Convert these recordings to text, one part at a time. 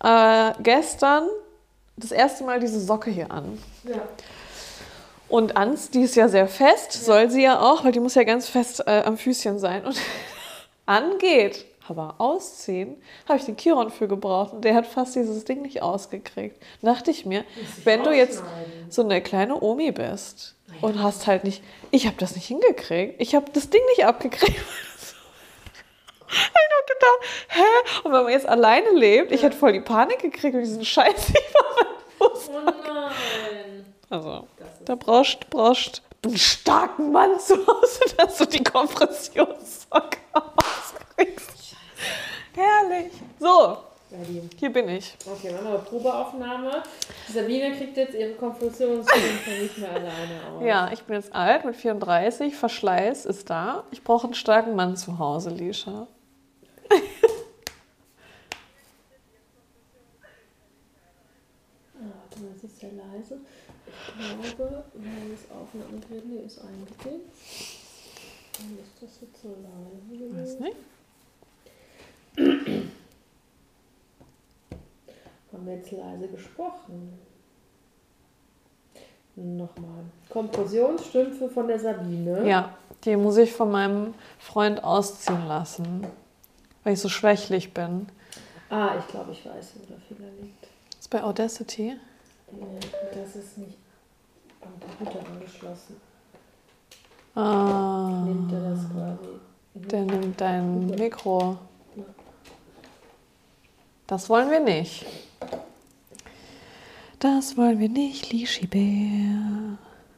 gestern das erste Mal diese Socke hier an. Ja. Und Ans, die ist ja sehr fest, soll sie ja auch, weil die muss ja ganz fest am Füßchen sein. Und angeht, aber ausziehen, habe ich den Chiron für gebraucht. Und der hat fast dieses Ding nicht ausgekriegt. Da dachte ich mir, wenn du jetzt so eine kleine Omi bist und hast halt nicht, ich habe das nicht hingekriegt. Ich habe das Ding nicht abgekriegt. Ich habe gedacht, hä? Und wenn man jetzt alleine lebt, ich hätte voll die Panik gekriegt und diesen Scheiß nicht von meinem Fuß. Oh nein. Also, da brauchst einen starken Mann zu Hause, dass du die Kompressionssocke auskriegst. Herrlich. So, hier bin ich. Okay, machen wir Probeaufnahme. Sabine kriegt jetzt ihre Kompressionsstrümpfe nicht mehr alleine aus. Ja, ich bin jetzt alt, mit 34, Verschleiß ist da. Ich brauche einen starken Mann zu Hause, Lisha. Warte mal, es ist sehr leise. Ich glaube, wenn das Aufnahmegerät hier ist eingegeben, dann ist das jetzt so leise. Weiß nicht. Haben wir jetzt leise gesprochen? Nochmal. Kompressionsstrümpfe von der Sabine. Ja, die muss ich von meinem Freund ausziehen lassen, weil ich so schwächlich bin. Ah, ich glaube, ich weiß, wo der Fehler liegt. Das ist bei Audacity. Das ist nicht am Computer angeschlossen. Ah, Nimmt er das quasi? der nimmt dein Mikro. Das wollen wir nicht. Das wollen wir nicht, Lishi-Bär.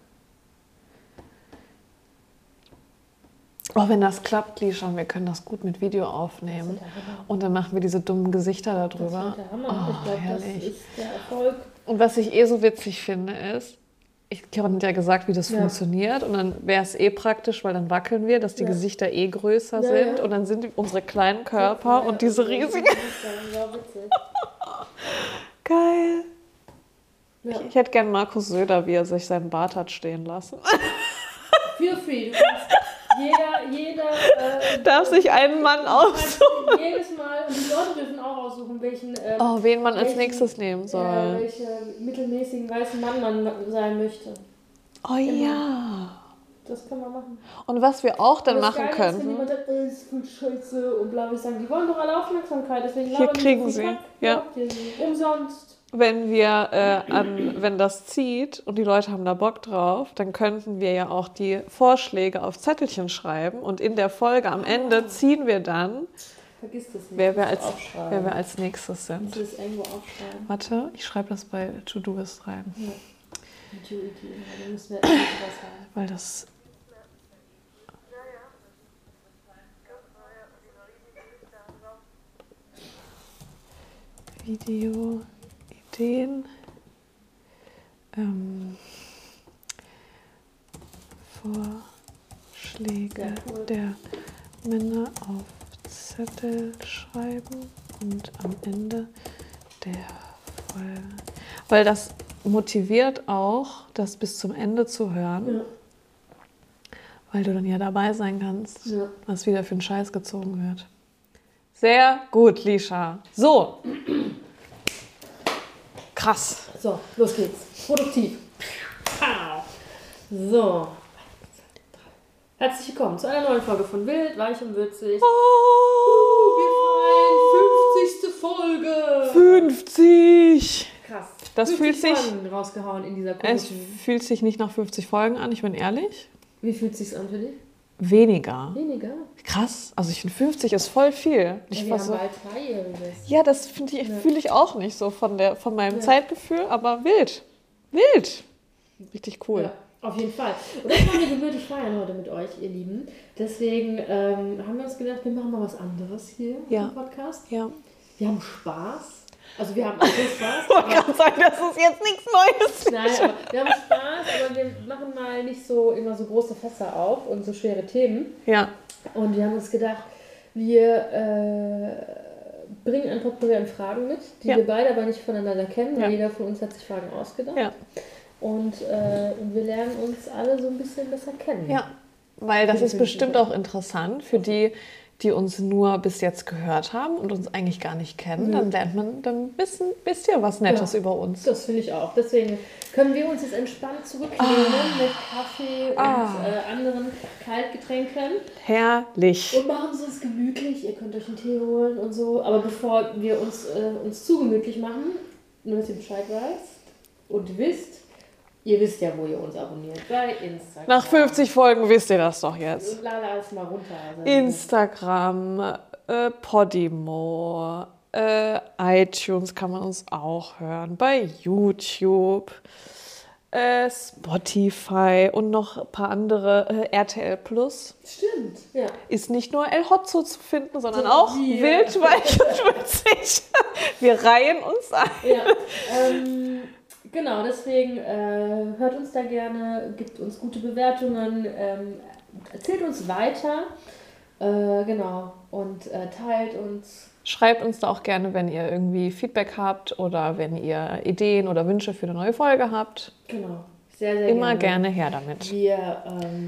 Oh, wenn das klappt, Lisha, wir können das gut mit Video aufnehmen. Und dann machen wir diese dummen Gesichter darüber. Das wird der Hammer. Ich glaube, das ist der Erfolg. Und was ich so witzig finde, ist, ich habe ja gesagt, wie das funktioniert. Und dann wäre es praktisch, weil dann wackeln wir, dass die Gesichter größer sind. Und dann sind unsere kleinen Körper und diese riesigen. Geil. Ja. Ich hätte gern Markus Söder, wie er sich seinen Bart hat stehen lassen. Feel free. Du kannst jeder darf sich einen Mann aussuchen. Jedes Mal, und die Leute dürfen auch aussuchen, wen man als nächstes nehmen soll. Welche mittelmäßigen weißen Mann man sein möchte. Oh ja. Das kann man machen. Und was wir auch dann das machen Geile können. Ist, wenn jemand sagt, das ist voll scheiße und bla, ich sagen, die wollen doch alle Aufmerksamkeit, deswegen hier kriegen sie. Ja. Umsonst. Wenn wir wenn das zieht und die Leute haben da Bock drauf, dann könnten wir ja auch die Vorschläge auf Zettelchen schreiben und in der Folge am Ende ziehen wir dann, vergiss das nicht, wer wir als nächstes sind. Das ist irgendwo aufschreiben. Warte, ich schreibe das bei To-Do-Ist rein. Ja. Da müssen wir was haben. Weil das... Video-Ideen, Vorschläge der Männer auf Zettel schreiben und am Ende der Folge. Weil das motiviert auch, das bis zum Ende zu hören, weil du dann ja dabei sein kannst, was wieder für einen Scheiß gezogen wird. Sehr gut, Lisha. So. Krass. So, los geht's. Produktiv. So. Herzlich willkommen zu einer neuen Folge von Wild, Weich und Würzig. Wir feiern 50. Folge. 50. Krass. Das 50 fühlt sich... Folgen rausgehauen in dieser Es komischen... fühlt sich nicht nach 50 Folgen an, ich bin ehrlich. Wie fühlt es sich an für dich? Weniger. Weniger? Krass. Also ich finde 50 ist voll viel. Wir haben bald Zweijähriges. Ja, das fühle ich auch nicht so von meinem Zeitgefühl, aber wild. Wild. Richtig cool. Ja, auf jeden Fall. Und das wollen wir gebürtig feiern heute mit euch, ihr Lieben. Deswegen haben wir uns gedacht, wir machen mal was anderes hier im Podcast. Ja. Wir haben Spaß. Also wir haben auch Spaß. Ich wollte gerade sagen, das ist jetzt nichts Neues. Nein, aber wir haben Spaß, aber wir machen mal nicht so immer so große Fässer auf und so schwere Themen. Ja. Und wir haben uns gedacht, wir bringen ein Potpourri an Fragen mit, die wir beide aber nicht voneinander kennen, weil jeder von uns hat sich Fragen ausgedacht. Ja. Und wir lernen uns alle so ein bisschen besser kennen. Ja, weil das ist bestimmt auch interessant für die, die uns nur bis jetzt gehört haben und uns eigentlich gar nicht kennen, dann lernt man dann wisst ihr was Nettes über uns. Das finde ich auch. Deswegen können wir uns jetzt entspannt zurücklehnen mit Kaffee und anderen Kaltgetränken. Herrlich. Und machen es uns gemütlich. Ihr könnt euch einen Tee holen und so. Aber bevor wir uns zu gemütlich machen, nur dass ihr Bescheid weißt und wisst, ihr wisst ja, wo ihr uns abonniert. Bei Instagram. Nach 50 Folgen wisst ihr das doch jetzt. Lala es mal runter. Instagram, Podimo, iTunes kann man uns auch hören, bei YouTube, Spotify und noch ein paar andere, RTL Plus. Stimmt, ja. Ist nicht nur El Hotzo zu finden, sondern auch wild, weich und witzig. Wir reihen uns ein. Ja, genau, deswegen hört uns da gerne, gibt uns gute Bewertungen, erzählt uns weiter, genau, und teilt uns. Schreibt uns da auch gerne, wenn ihr irgendwie Feedback habt oder wenn ihr Ideen oder Wünsche für eine neue Folge habt. Genau, sehr, sehr immer gerne her damit. Wir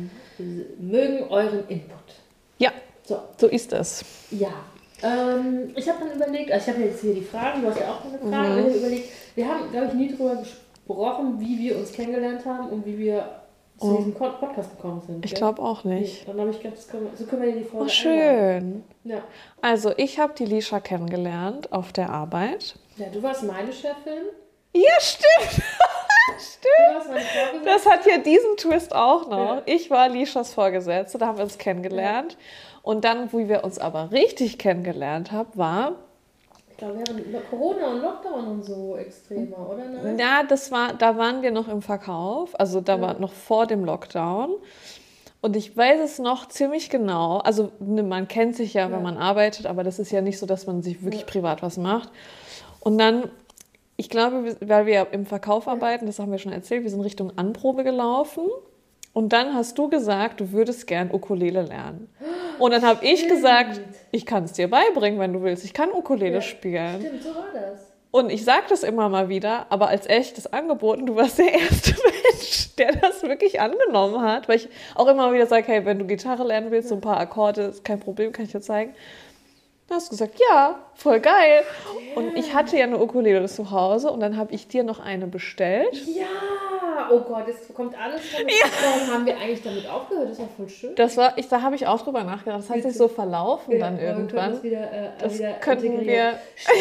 mögen euren Input. Ja, so ist es. Ja, ich habe dann überlegt, also ich habe jetzt hier die Fragen, du hast ja auch eine Frage, ich habe überlegt, wir haben, glaube ich, nie darüber gesprochen, wie wir uns kennengelernt haben und wie wir zu diesem Podcast gekommen sind. Ich glaube auch nicht. Nee, dann habe ich gedacht, so können wir die Folge Oh, schön. Ja. Also, ich habe die Lisha kennengelernt auf der Arbeit. Ja, du warst meine Chefin. Ja, stimmt. Du warst meine Vorgesetzte. Das hat ja diesen Twist auch noch. Ja. Ich war Lishas Vorgesetzte, da haben wir uns kennengelernt. Ja. Und dann, wo wir uns aber richtig kennengelernt haben, war... Ich glaube, wir haben Corona und Lockdown und so extremer, oder? Nein? Ja, da waren wir noch im Verkauf. Also da war noch vor dem Lockdown. Und ich weiß es noch ziemlich genau. Also man kennt sich ja, wenn man arbeitet, aber das ist ja nicht so, dass man sich wirklich privat was macht. Und dann, ich glaube, weil wir im Verkauf arbeiten, das haben wir schon erzählt, wir sind Richtung Anprobe gelaufen. Und dann hast du gesagt, du würdest gern Ukulele lernen. Und dann habe ich gesagt, ich kann es dir beibringen, wenn du willst. Ich kann Ukulele spielen. Stimmt, so war das. Und ich sage das immer mal wieder, aber als echtes Angebot, du warst der erste Mensch, der das wirklich angenommen hat. Weil ich auch immer wieder sage, hey, wenn du Gitarre lernen willst, so ein paar Akkorde, ist kein Problem, kann ich dir zeigen. Dann hast du gesagt, ja, voll geil. Und ich hatte ja eine Ukulele zu Hause und dann habe ich dir noch eine bestellt. Ja, oh Gott, jetzt kommt alles damit. Warum haben wir eigentlich damit aufgehört? Das war voll schön. Da habe ich auch drüber nachgedacht. Das hat sich so verlaufen dann irgendwann. Das könnten wir...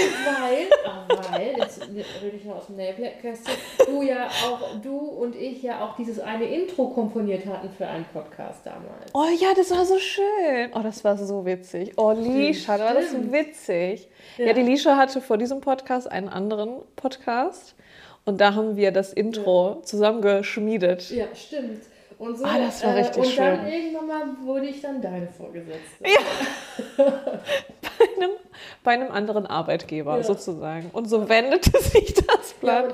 Weil, jetzt rede ich noch aus dem Nähkästchen, du und ich ja auch dieses eine Intro komponiert hatten für einen Podcast damals. Oh ja, das war so schön. Oh, das war so witzig. Oh, Lisha, da war das so witzig. Ja, die Lisha hatte vor diesem Podcast einen anderen Podcast und da haben wir das Intro zusammengeschmiedet. Ja, stimmt. Und so, das war richtig schön. Und dann irgendwann mal wurde ich dann deine Vorgesetzte. Ja. bei einem anderen Arbeitgeber sozusagen. Und so wendete sich das Blatt.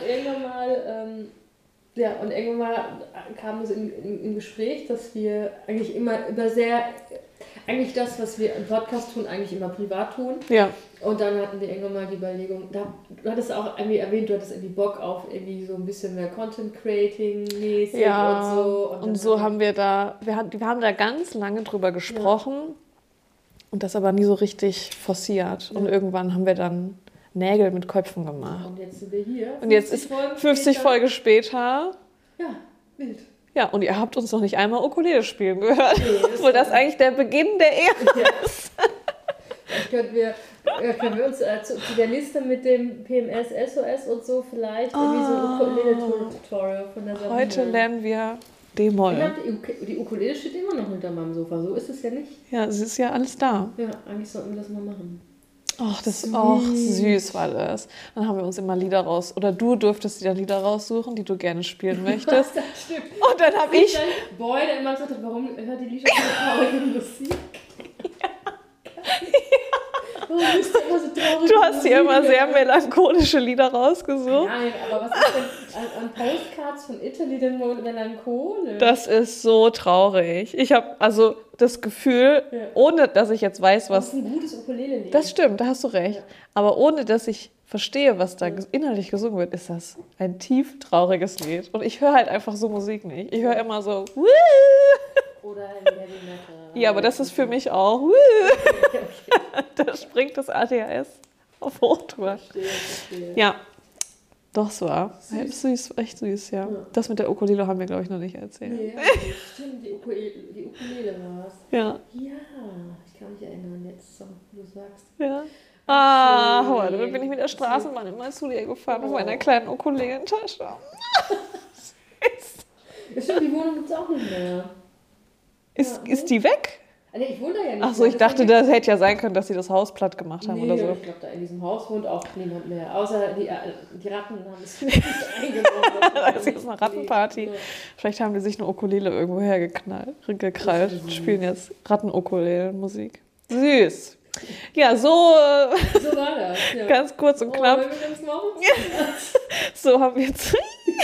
Und irgendwann mal kam es im Gespräch, dass wir eigentlich immer eigentlich das, was wir im Podcast tun, eigentlich immer privat tun. Ja. Und dann hatten wir irgendwann mal die Überlegung, du hattest auch irgendwie erwähnt, du hattest irgendwie Bock auf irgendwie so ein bisschen mehr Content-Creating-mäßig und so. Und so haben wir wir haben da ganz lange drüber gesprochen und das aber nie so richtig forciert. Und irgendwann haben wir dann Nägel mit Köpfen gemacht. Und jetzt sind wir hier. Und jetzt ist 50 Folgen später. Ja, wild. Ja, und ihr habt uns noch nicht einmal Ukulele spielen gehört. Nee, obwohl das eigentlich der Beginn der Ära ist. Können wir uns zu der Liste mit dem PMS, SOS und so vielleicht irgendwie so ein Ukulele-Tutorial von der Sabine. Heute lernen wir D-Moll. Die Ukulele steht immer noch hinter meinem Sofa, so ist es ja nicht. Ja, es ist ja alles da. Ja, eigentlich sollten wir das mal machen. Ach, das ist auch süß war das. Dann haben wir uns immer Lieder oder du durftest dir dann Lieder raussuchen, die du gerne spielen möchtest. Das stimmt. Und dann habe ich... Boy, der immer gesagt hat, warum hört die Lieder so traurige Musik? Warum bist du immer so traurig? Du hast hier immer sehr melancholische Lieder rausgesucht. Nein, aber was ist denn an Postcards von Italy denn melancholisch? Das ist so traurig. Ich habe also das Gefühl, ohne dass ich jetzt weiß, was... Das ist ein gutes Ukulele-Lied. Das stimmt, da hast du recht. Ja. Aber ohne dass ich verstehe, was da innerlich gesungen wird, ist das ein tief trauriges Lied. Und ich höre halt einfach so Musik nicht. Ich höre immer so... Oder Heavy Metal. Ja, aber das ist für mich auch. Okay. Da springt das ADHS auf Hochtour. Verstehe. Ja, doch, so war. Süß, echt süß, ja. Das mit der Ukulele haben wir, glaube ich, noch nicht erzählt. Nee, stimmt, die Ukulele war es. Ja. Ja, ich kann mich erinnern jetzt, wo du sagst. Ja. Heute bin ich mit der Straßenbahn immer zu dir gefahren mit meiner kleinen Ukulelentasche. Stimmt, die Wohnung gibt es auch nicht mehr. Ist die weg? Nee, ich wohne da ja nicht. Ach so, ich dachte, das hätte ja sein können, dass sie das Haus platt gemacht haben oder so. Ich glaube, da in diesem Haus wohnt auch niemand mehr. Außer die Ratten haben es nicht eingenommen. Das ist jetzt eine Rattenparty. Vielleicht haben die sich eine Ukulele irgendwo hergekrallt und spielen jetzt Ratten-Ukulelen-Musik. Süß. Ja, so war das. Ja. Ganz kurz und knapp. So haben wir jetzt...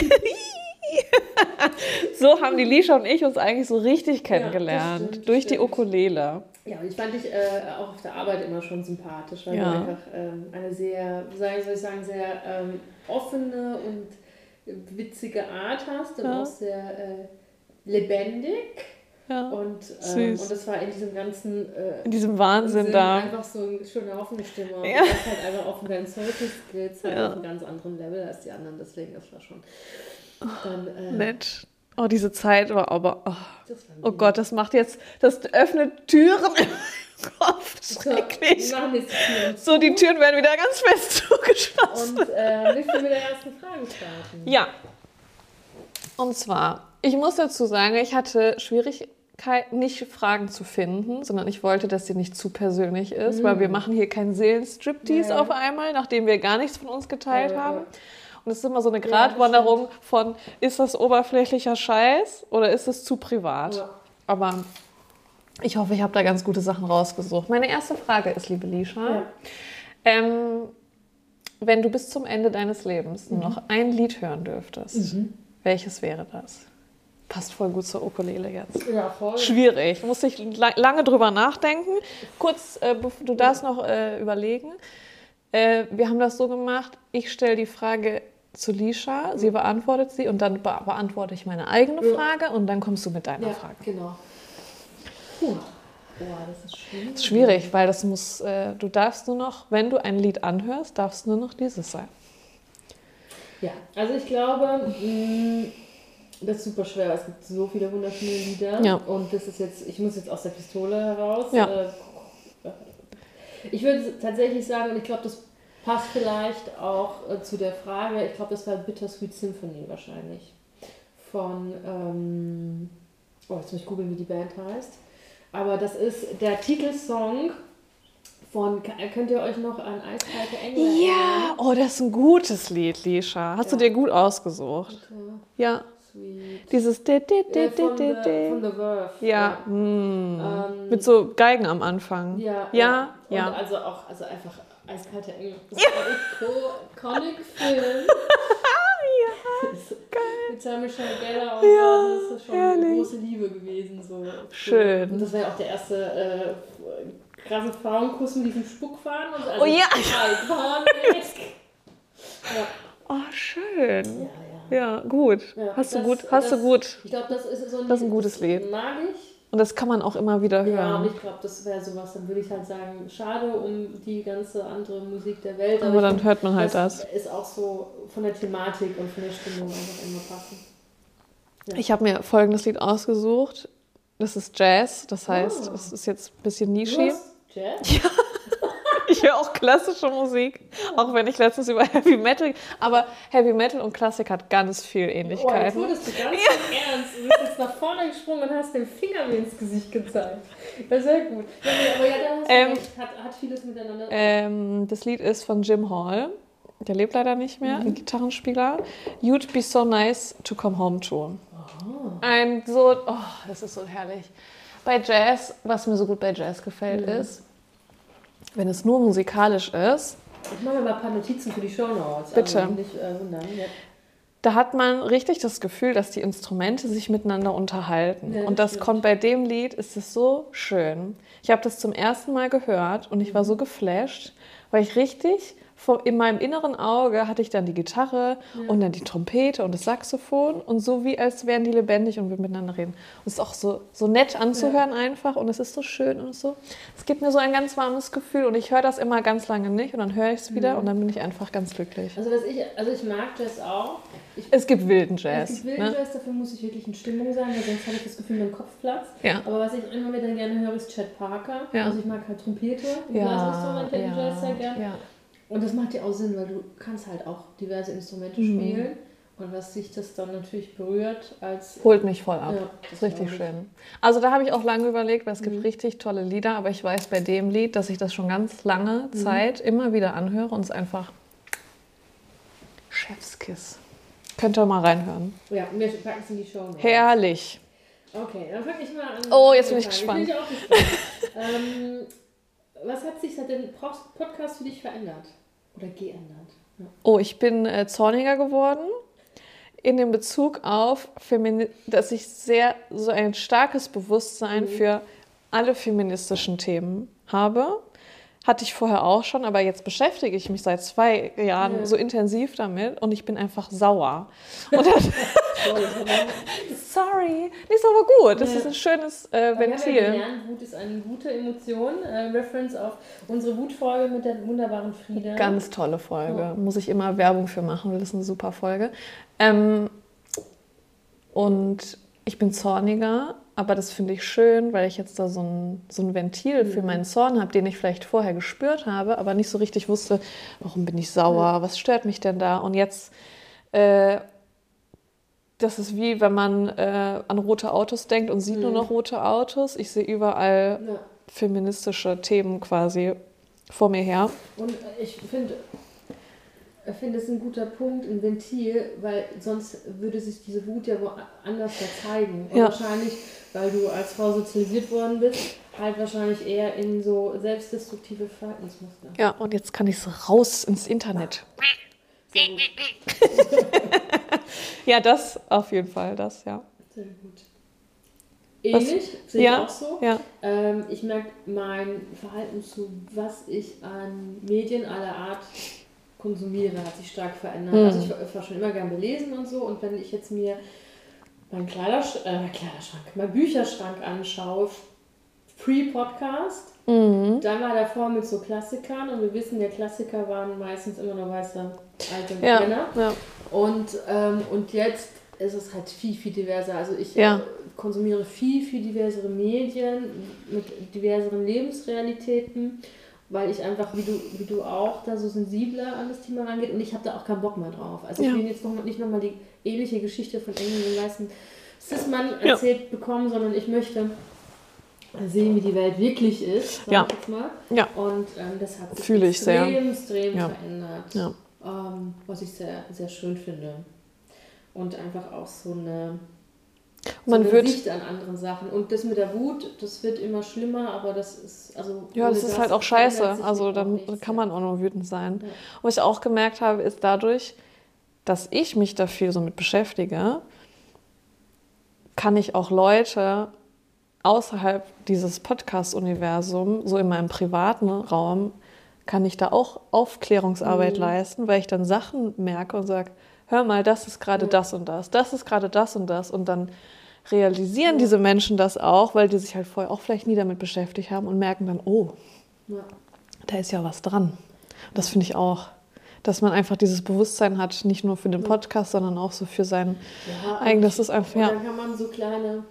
So haben die Lisha und ich uns eigentlich so richtig kennengelernt. Das durch die Ukulele. Ja, und ich fand dich auch auf der Arbeit immer schon sympathisch, weil du einfach eine sehr, soll ich sagen, sehr offene und witzige Art hast und auch sehr lebendig. Ja, und das war in diesem ganzen in diesem Wahnsinn Sinn da einfach so eine schöne Hoffnungsstimme. Und ja. du hast halt einfach auf deinen Social Skills halt auf einem ganz anderen Level als die anderen. Deswegen, das war schon dann, nett. Oh, diese Zeit war aber... Oh Gott, das öffnet Türen im Kopf. Schrecklich. So, die Türen werden wieder ganz fest zugeschlossen. Und möchten wir mit der ersten Frage starten? Ja. Und zwar, ich muss dazu sagen, ich hatte Schwierigkeiten, nicht Fragen zu finden, sondern ich wollte, dass sie nicht zu persönlich ist, weil wir machen hier keinen Seelenstriptease auf einmal, nachdem wir gar nichts von uns geteilt haben. Und es ist immer so eine Gratwanderung von, ist das oberflächlicher Scheiß oder ist es zu privat? Ja. Aber ich hoffe, ich habe da ganz gute Sachen rausgesucht. Meine erste Frage ist, liebe Lisha, wenn du bis zum Ende deines Lebens nur noch ein Lied hören dürftest, welches wäre das? Passt voll gut zur Ukulele jetzt. Ja, voll. Schwierig. Musste ich lange drüber nachdenken. Kurz, du darfst noch überlegen. Wir haben das so gemacht, ich stelle die Frage zu Lisha, sie beantwortet sie und dann beantworte ich meine eigene Frage und dann kommst du mit deiner Frage. Genau. Boah, das ist schwierig. Das ist schwierig, weil das muss, du darfst nur noch, wenn du ein Lied anhörst, darfst nur noch dieses sein. Ja, also ich glaube, das ist super schwer, es gibt so viele wunderschöne Lieder und das ist jetzt, ich muss jetzt aus der Pistole heraus. Ich würde tatsächlich sagen, und ich glaube, das passt vielleicht auch zu der Frage, ich glaube, das war Bittersweet Symphony wahrscheinlich. Von, jetzt muss ich googeln, wie die Band heißt. Aber das ist der Titelsong von, könnt ihr euch noch an Eiskalte Engel erinnern? Ja, oh, das ist ein gutes Lied, Lisha. Hast du dir gut ausgesucht. Ja. Sweet. Dieses von The Verve. Ja, mit so Geigen am Anfang. Ja. Und also einfach Eiskalte Engel. Das ist ein iconic Film. Geil. Mit Sarah Michelle Gellar und so. Das ist schon eine große Liebe gewesen. So. Schön. Und das war ja auch der erste krasse Frauenkuss mit diesem Spuckfahren. Und so. Also Oh, schön. Ja, gut. Ja, hast du gut. Ich glaube, das ist so ein gutes Lied. Mag ich. Und das kann man auch immer wieder hören. Ja, und ich glaube, das wäre sowas, dann würde ich halt sagen, schade um die ganze andere Musik der Welt. Aber dann hört man halt das. Ist auch so von der Thematik und von der Stimmung einfach immer passend. Ja. Ich habe mir folgendes Lied ausgesucht. Das ist Jazz, das heißt, es ist jetzt ein bisschen nischig. Jazz? Ja. Ich höre auch klassische Musik, auch wenn ich letztens über Heavy Metal... Aber Heavy Metal und Klassik hat ganz viel Ähnlichkeiten. Oh, jetzt wurdest du ganz ernst. Du bist jetzt nach vorne gesprungen und hast den Finger mir ins Gesicht gezeigt. Das ist sehr gut. Aber ja, da hast du recht. Hat vieles miteinander... Das Lied ist von Jim Hall. Der lebt leider nicht mehr, ein Gitarrenspieler. You'd be so nice to come home to. Das ist so herrlich. Bei Jazz, was mir so gut bei Jazz gefällt, ist... Wenn es nur musikalisch ist. Ich mache mir mal ein paar Notizen für die Shownotes. Bitte. Also nicht wundern. Ja. Da hat man richtig das Gefühl, dass die Instrumente sich miteinander unterhalten. Ja, und das kommt bei dem Lied, ist es so schön. Ich habe das zum ersten Mal gehört und ich war so geflasht, weil ich richtig in meinem inneren Auge hatte ich dann die Gitarre und dann die Trompete und das Saxophon und so wie als wären die lebendig und wir miteinander reden. Und es ist auch so nett anzuhören einfach und es ist so schön und so. Es gibt mir so ein ganz warmes Gefühl und ich höre das immer ganz lange nicht und dann höre ich es wieder und dann bin ich einfach ganz glücklich. Also ich mag Jazz auch. Es gibt wilden Jazz. Es gibt wilden Jazz, dafür muss ich wirklich in Stimmung sein, weil sonst habe ich das Gefühl, mein Kopf platzt. Ja. Aber was ich immer wieder gerne höre, ist Chet Parker. Ja. Also ich mag halt Trompete, Blasinstrumente im Jazz sehr gerne. Ja. Und das macht ja auch Sinn, weil du kannst halt auch diverse Instrumente spielen. Und was sich das dann natürlich berührt als... Holt mich voll ab. Ja, das ist richtig schön. Also da habe ich auch lange überlegt, weil es gibt richtig tolle Lieder, aber ich weiß bei dem Lied, dass ich das schon ganz lange Zeit immer wieder anhöre und es einfach Chefskiss. Könnt ihr mal reinhören. Ja, wir packen es in die Show. Herrlich. Okay, dann fange ich mal an. Oh, jetzt bin ich gespannt. Ich bin auch gespannt. Was hat sich seit dem Podcast für dich verändert? Oder geändert? Ja. Oh, ich bin zorniger geworden in dem Bezug auf, dass ich so ein starkes Bewusstsein für alle feministischen Themen habe. Hatte ich vorher auch schon, aber jetzt beschäftige ich mich seit 2 Jahren so intensiv damit und ich bin einfach sauer. Und sorry, ist aber gut. Das ist ein schönes Ventil. Wir haben ja gelernt, Wut ist eine gute Emotion. Reference auf unsere Wutfolge mit der wunderbaren Frieda. Ganz tolle Folge. Ja. Muss ich immer Werbung für machen, das ist eine super Folge. Und ich bin zorniger, aber das finde ich schön, weil ich jetzt da so ein Ventil für meinen Zorn habe, den ich vielleicht vorher gespürt habe, aber nicht so richtig wusste, warum bin ich sauer, was stört mich denn da? Und jetzt, das ist wie, wenn man an rote Autos denkt und sieht nur noch rote Autos. Ich sehe überall feministische Themen quasi vor mir her. Und ich finde es ein guter Punkt, ein Ventil, weil sonst würde sich diese Wut ja woanders zeigen. Und wahrscheinlich, weil du als Frau sozialisiert worden bist, halt wahrscheinlich eher in so selbstdestruktive Verhaltensmuster. Ja, und jetzt kann ich es raus ins Internet. Sehr gut. Ja, das auf jeden Fall, das, ja. Sehr gut. Ähnlich, sehe ich auch so. Ja. Ich merke mein Verhalten zu, was ich an Medien aller Art konsumiere, hat sich stark verändert. Also ich war schon immer gern belesen und so. Und wenn ich jetzt mir meinen meinen Bücherschrank anschaue, Pre-Podcast, dann war davor mit so Klassikern. Und wir wissen, der Klassiker waren meistens immer nur weiße alte Männer. Ja. Und jetzt ist es halt viel, viel diverser. Also ich konsumiere viel, viel diversere Medien mit diverseren Lebensrealitäten, weil ich einfach, wie du auch, da so sensibler an das Thema rangeht und ich habe da auch keinen Bock mehr drauf. Also ich will jetzt nicht nochmal die ähnliche Geschichte von irgendeinem weißen Cis-Mann erzählt bekommen, sondern ich möchte sehen, wie die Welt wirklich ist, sag ich jetzt mal. Ja. Und das hat sich extrem verändert, was ich sehr, sehr schön finde. Und einfach auch so eine Sicht an anderen Sachen. Und das mit der Wut, das wird immer schlimmer, aber das ist, das ist halt auch scheiße. Also dann kann man auch nur wütend sein. Ja. Und was ich auch gemerkt habe, ist dadurch, dass ich mich da viel so mit beschäftige, kann ich auch Leute außerhalb dieses Podcast-Universums, so in meinem privaten Raum, kann ich da auch Aufklärungsarbeit leisten, weil ich dann Sachen merke und sage, hör mal, das ist gerade das und das, das ist gerade das und das. Und dann realisieren diese Menschen das auch, weil die sich halt vorher auch vielleicht nie damit beschäftigt haben und merken dann, da ist ja was dran. Das finde ich auch, dass man einfach dieses Bewusstsein hat, nicht nur für den Podcast, sondern auch so für sein eigenes. Das ist einfach, und dann kann man so kleine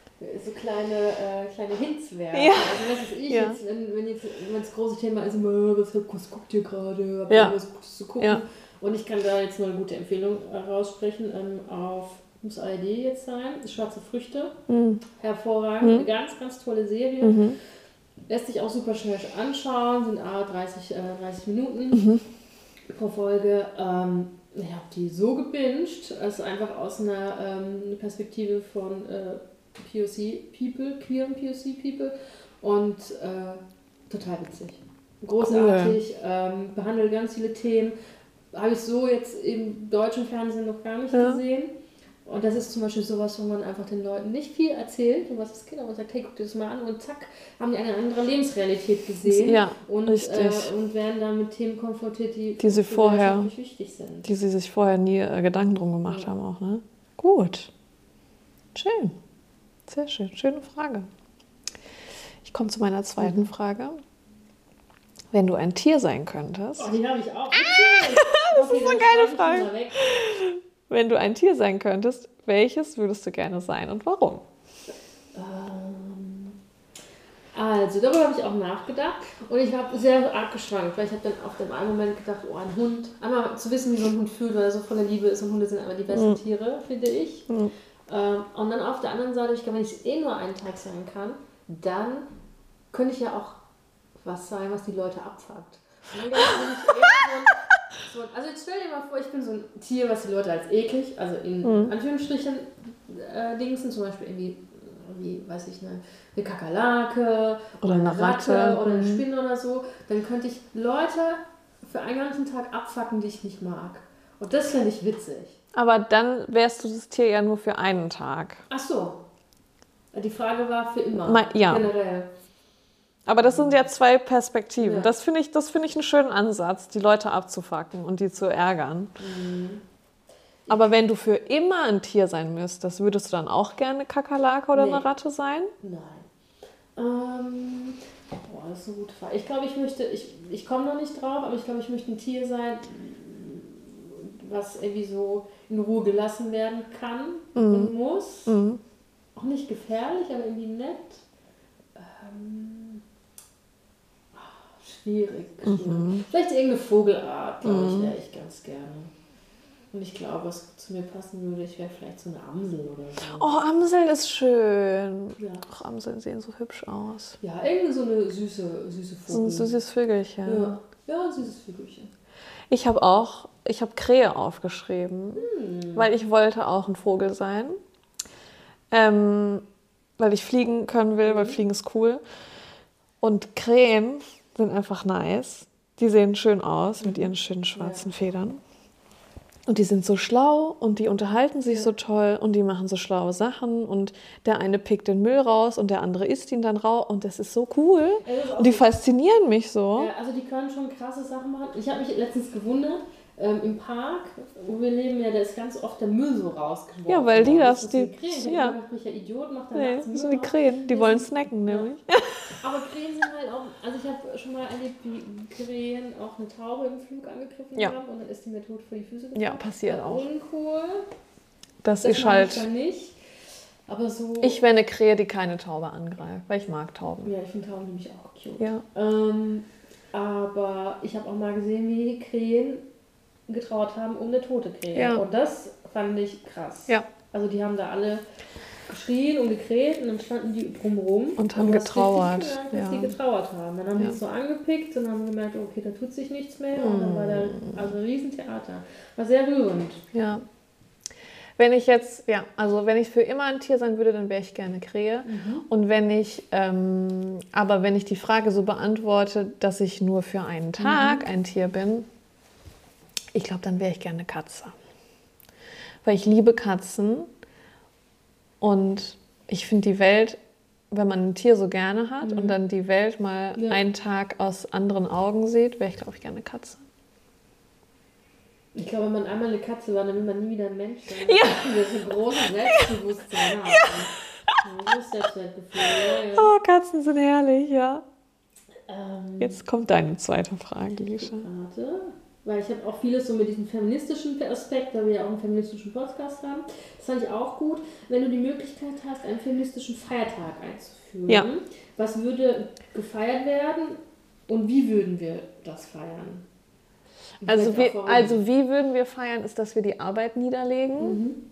Hints werfen. Ja. Also was ist jetzt, wenn das große Thema ist, was guckt ihr gerade, habt ihr was Gutes zu gucken? Ja. Und ich kann da jetzt mal eine gute Empfehlung raussprechen, muss ARD jetzt sein, Schwarze Früchte, hervorragend, eine ganz, ganz tolle Serie, lässt sich auch super schnell anschauen, sind 30 Minuten pro Folge, ich habe die so gebinged, also einfach aus einer Perspektive von POC-People, queeren POC-People und total witzig, großartig, behandelt ganz viele Themen. Habe ich so jetzt im deutschen Fernsehen noch gar nicht gesehen. Und das ist zum Beispiel sowas, wo man einfach den Leuten nicht viel erzählt, und was das Kind aber sagt, hey, guck dir das mal an, und zack, haben die eine andere Lebensrealität gesehen und werden dann mit Themen konfrontiert, die sie vorher wichtig sind. Die sie sich vorher nie Gedanken drum gemacht haben auch, ne? Gut. Schön. Sehr schön. Schöne Frage. Ich komme zu meiner zweiten Frage. Wenn du ein Tier sein könntest... Oh, die habe ich auch. Das ist so eine geile Frage. Wenn du ein Tier sein könntest, welches würdest du gerne sein und warum? Also, darüber habe ich auch nachgedacht und ich habe sehr arg geschwankt, weil ich habe dann auf dem einen Moment gedacht, oh, ein Hund. Einmal zu wissen, wie so ein Hund fühlt, weil er so voller Liebe ist, und Hunde sind einfach die besten Tiere, finde ich. Und dann auf der anderen Seite, ich glaube, wenn ich nur einen Tag sein kann, dann könnte ich ja auch was sein, was die Leute abfuckt. Und dann bin ich eher also jetzt stell dir mal vor, ich bin so ein Tier, was die Leute als eklig, also in Anführungsstrichen Dingsen, zum Beispiel irgendwie, weiß ich nicht, eine Kakerlake oder eine Ratte oder eine Spinne oder so, dann könnte ich Leute für einen ganzen Tag abfacken, die ich nicht mag. Und das fände ich witzig. Aber dann wärst du das Tier ja nur für einen Tag. Ach so. Die Frage war für immer, generell. Aber das sind ja zwei Perspektiven. Ja. Das finde ich einen schönen Ansatz, die Leute abzufacken und die zu ärgern. Aber wenn du für immer ein Tier sein müsstest, würdest du dann auch gerne eine Kakerlake oder eine Ratte sein? Nein. Das ist eine gute Frage. Ich glaube, ich komme noch nicht drauf, aber ich glaube, ich möchte ein Tier sein, was irgendwie so in Ruhe gelassen werden kann und muss. Auch nicht gefährlich, aber irgendwie nett. Schwierig. Vielleicht irgendeine Vogelart, glaube ich, wäre ich ganz gerne. Und ich glaube, was zu mir passen würde, ich wäre vielleicht so eine Amsel oder so. Oh, Amseln ist schön. Ja. Ach, Amseln sehen so hübsch aus. Ja, irgendwie so eine süße Vogel. So ein süßes Vögelchen. Ja, ein süßes Vögelchen. Ich habe Krähe aufgeschrieben, weil ich wollte auch ein Vogel sein. Weil ich fliegen können will, weil Fliegen ist cool. Und Krähen sind einfach nice. Die sehen schön aus mit ihren schönen schwarzen Federn. Und die sind so schlau und die unterhalten sich so toll und die machen so schlaue Sachen und der eine pickt den Müll raus und der andere isst ihn dann raus und das ist so cool. Und die faszinieren mich so. Ja, also die können schon krasse Sachen machen. Ich habe mich letztens gewundert, im Park, wo wir leben, da ist ganz oft der Müll so rausgeworfen. Ja, weil die das... Die Krähen, ja. Ich ja Idiot, macht da nachts Müll das sind die Krähen, die wollen snacken, nämlich. Aber Krähen sind halt auch... Also ich habe schon mal erlebt, wie Krähen auch eine Taube im Flug angegriffen haben und dann ist die mir tot vor die Füße gefallen. Ja, passiert auch. Uncool. Das ist halt... Ich nicht. Aber so... Ich wäre eine Krähe, die keine Taube angreift, weil ich mag Tauben. Ja, ich finde Tauben nämlich auch cute. Ja. Aber ich habe auch mal gesehen, wie die Krähen getrauert haben um eine tote Krähe. Ja. Und das fand ich krass. Ja. Also die haben da alle geschrien und gekräht und dann standen die drumherum. Und haben getrauert. Dass die getrauert haben. Dann haben die es so angepickt und haben gemerkt, okay, da tut sich nichts mehr. Und dann war da ein Riesentheater. War sehr rührend. Ja. Wenn ich für immer ein Tier sein würde, dann wäre ich gerne Krähe. Und wenn ich die Frage so beantworte, dass ich nur für einen Tag ein Tier bin, ich glaube, dann wäre ich gerne eine Katze. Weil ich liebe Katzen und ich finde die Welt, wenn man ein Tier so gerne hat und dann die Welt mal einen Tag aus anderen Augen sieht, wäre ich, glaube ich, gerne eine Katze. Ich glaube, wenn man einmal eine Katze war, dann will man nie wieder ein Mensch sein. Ja. Das ist ein großes Selbstbewusstsein. Ein großes Selbstwertgefühl. Ja. Oh, Katzen sind herrlich, ja. Jetzt kommt deine zweite Frage, Lisha. Warte. Weil ich habe auch vieles so mit diesem feministischen Aspekt, da wir ja auch einen feministischen Podcast haben. Das fand ich auch gut. Wenn du die Möglichkeit hast, einen feministischen Feiertag einzuführen, was würde gefeiert werden und wie würden wir das feiern? Also wie würden wir feiern, ist, dass wir die Arbeit niederlegen.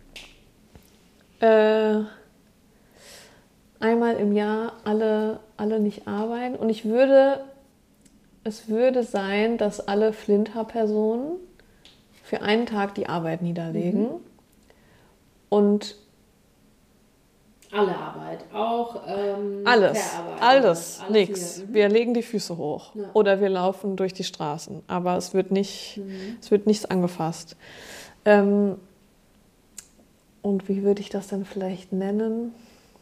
Einmal im Jahr alle nicht arbeiten. Und es würde sein, dass alle Flinter-Personen für einen Tag die Arbeit niederlegen. Und alle Arbeit, auch alles, nichts. Wir legen die Füße hoch oder wir laufen durch die Straßen, aber es wird nichts angefasst. Und wie würde ich das denn vielleicht nennen?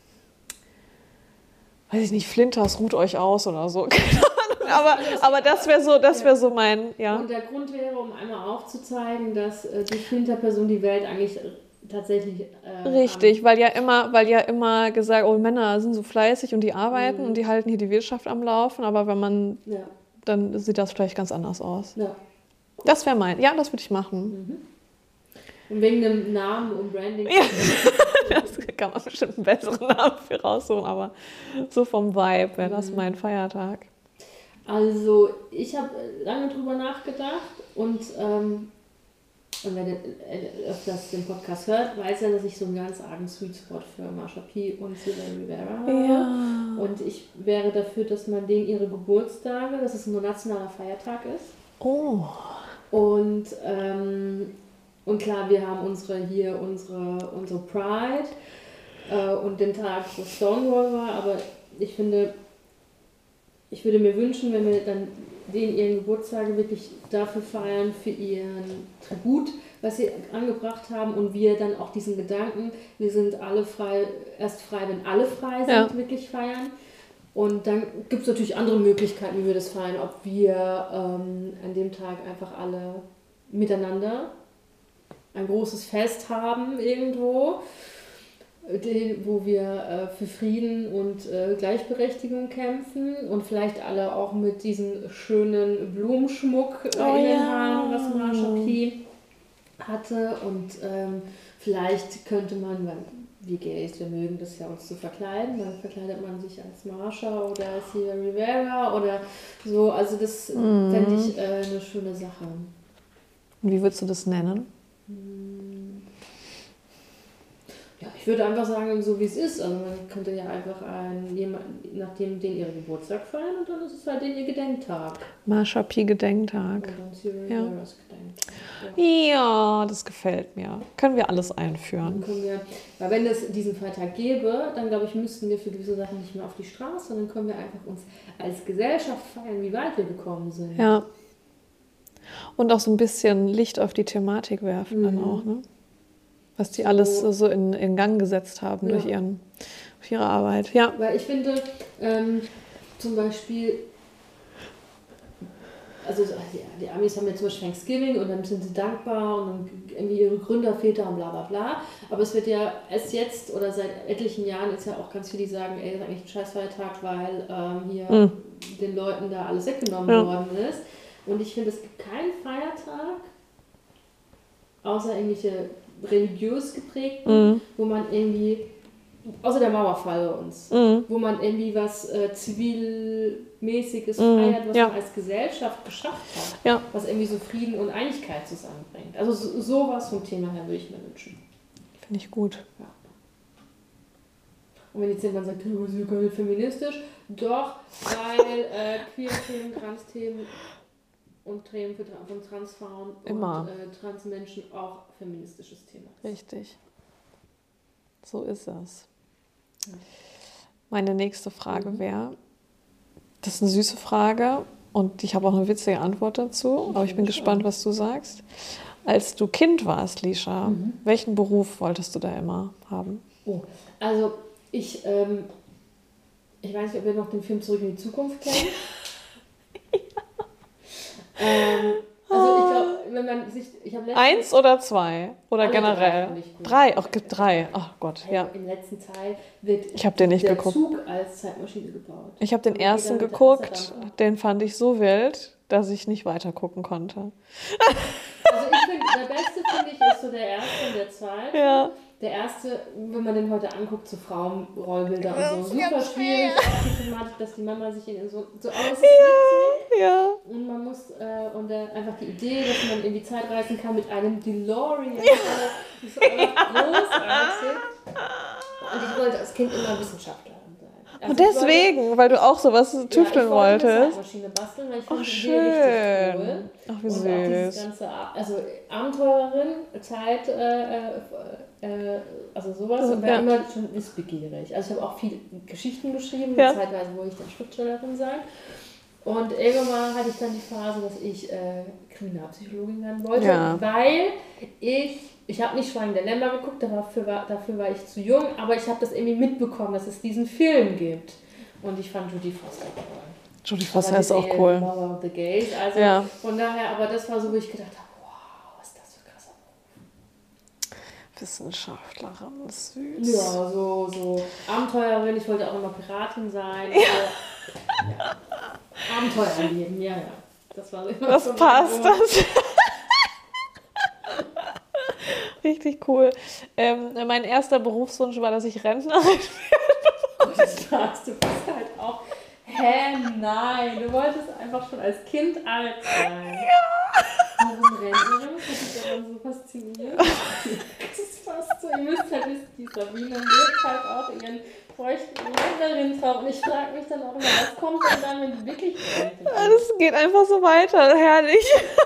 Weiß ich nicht, Flinters ruht euch aus oder so. aber das wäre so mein, ja. Und der Grund wäre, um einmal aufzuzeigen, dass die Flinter-Person die Welt eigentlich tatsächlich... Richtig, weil ja immer gesagt, oh, Männer sind so fleißig und die arbeiten und die halten hier die Wirtschaft am Laufen, aber wenn man, dann sieht das vielleicht ganz anders aus. Ja. Das wäre das würde ich machen. Und wegen dem Namen und Branding. Ja. Das kann man bestimmt einen besseren Namen für raussuchen, aber so vom Vibe wäre das mein Feiertag. Also ich habe lange drüber nachgedacht und wer öfters den Podcast hört, weiß ja, dass ich so einen ganz argen Sweet Spot für Marsha P. und Sylvia Rivera habe. Ja. Und ich wäre dafür, dass man denen ihre Geburtstage, dass es ein nationaler Feiertag ist. Oh. Und klar, wir haben unsere Pride und den Tag, wo Stonewall war, aber ich würde mir wünschen, wenn wir dann denen ihren Geburtstage wirklich dafür feiern, für ihren Tribut, was sie angebracht haben und wir dann auch diesen Gedanken, wir sind alle frei, erst frei, wenn alle frei sind, wirklich feiern. Und dann gibt es natürlich andere Möglichkeiten, wie wir das feiern, ob wir an dem Tag einfach alle miteinander ein großes Fest haben irgendwo, wo wir für Frieden und Gleichberechtigung kämpfen und vielleicht alle auch mit diesem schönen Blumenschmuck in den Haaren, was Marsha P. hatte. Und vielleicht könnte man, weil wir Gays, wir mögen das ja, uns zu verkleiden, dann verkleidet man sich als Marsha oder als Sylvia Rivera oder so. Also das fände ich eine schöne Sache. Und wie würdest du das nennen? Ja, ich würde einfach sagen, so wie es ist. Also man könnte ja einfach nachdem den ihre Geburtstag feiern und dann ist es halt ihr Gedenktag. Marsha P. Gedenktag. Und dann Sylvia Riveras Gedenktag. Ja, das gefällt mir. Können wir alles einführen. Weil wenn es diesen Feiertag gäbe, dann glaube ich, müssten wir für gewisse Sachen nicht mehr auf die Straße, sondern können wir einfach uns als Gesellschaft feiern, wie weit wir gekommen sind. Ja. Und auch so ein bisschen Licht auf die Thematik werfen dann auch, ne? Was die alles so in Gang gesetzt haben durch ihre Arbeit. Ja. Weil ich finde, zum Beispiel, also die Amis haben jetzt zum Beispiel Thanksgiving und dann sind sie dankbar und dann irgendwie ihre Gründerväter und bla bla bla. Aber es wird ja erst jetzt oder seit etlichen Jahren ist ja auch ganz viele, die sagen, ey, das ist eigentlich ein Scheißfeiertag, weil hier den Leuten da alles weggenommen worden ist. Und ich finde, es gibt keinen Feiertag, außer irgendwelche religiös geprägten, wo man irgendwie, außer der Mauerfall bei uns, wo man irgendwie was Zivilmäßiges feiert, was man als Gesellschaft geschafft hat, was irgendwie so Frieden und Einigkeit zusammenbringt. Also sowas vom Thema her würde ich mir wünschen. Finde ich gut. Ja. Und wenn jetzt jemand sagt, du bist gar nicht feministisch, doch, weil Queer-Themen, Trans-Themen und Themen von Transfrauen und Transmenschen auch feministisches Thema ist. Richtig. So ist es. Meine nächste Frage wäre, das ist eine süße Frage und ich habe auch eine witzige Antwort dazu, aber ich bin gespannt, was du sagst. Als du Kind warst, Lisha, welchen Beruf wolltest du da immer haben? Oh, also ich weiß nicht, ob ihr noch den Film Zurück in die Zukunft kennt. Also ich glaube, wenn man sich... Eins oder zwei? Oder generell? Drei? Ach, gibt drei. Ach Gott, ja. Im letzten Teil wird der Zug als Zeitmaschine gebaut. Ich habe den ersten geguckt, den fand ich so wild, dass ich nicht weiter gucken konnte. Also ich finde, der beste, finde ich, ist so der erste und der zweite. Ja. Der erste, wenn man den heute anguckt, so Frauenrollbilder und so, super schwierig. Auch die Thematik, dass die Mama sich in so aussieht. Ja. Und man muss, einfach die Idee, dass man in die Zeit reisen kann mit einem DeLorean. Das ist einfach großartig. Und ich wollte als Kind immer Wissenschaftlerin sein. Also und deswegen, weil du auch sowas tüfteln wolltest. Ich wollte eine Zeitmaschine basteln, weil ich finde die Idee richtig cool. Ach, wie süß. Und auch dieses ganze, also Abenteurerin, Zeit, also sowas, und war immer schon wissbegierig. Also ich habe auch viele Geschichten geschrieben, zeitweise wollte ich dann Schriftstellerin sein. Und irgendwann hatte ich dann die Phase, dass ich Kriminalpsychologin werden wollte, weil ich Ich habe nicht Schweigen der Lämmer geguckt, dafür war ich zu jung, aber ich habe das irgendwie mitbekommen, dass es diesen Film gibt. Und ich fand Jodie Foster cool. Jodie Foster ist auch cool. Mother of the Gays. Also von daher, aber das war so, wo ich gedacht habe, wow, was ist das für ein krasser Beruf. Wissenschaftlerin, süß. Ja, so Abenteurerin, ich wollte auch immer Piratin sein. Ja. Abenteuerleben, ja. Das war immer das so passt, das. Richtig cool. Mein erster Berufswunsch war, dass ich Rentnerin werde. Oh, das sagst du, bist halt auch... Nein, du wolltest einfach schon als Kind alt sein. Ja. Warum Rentnerin? Das ist ja so faszinierend. Das ist fast so, ihr müsst halt wissen, die Sabine lebt halt auch ihren feuchten Rentnerin-Traum. Und ich frage mich dann auch immer, was kommt denn dann, wenn die wirklich Rente ist? Das geht einfach so weiter, herrlich.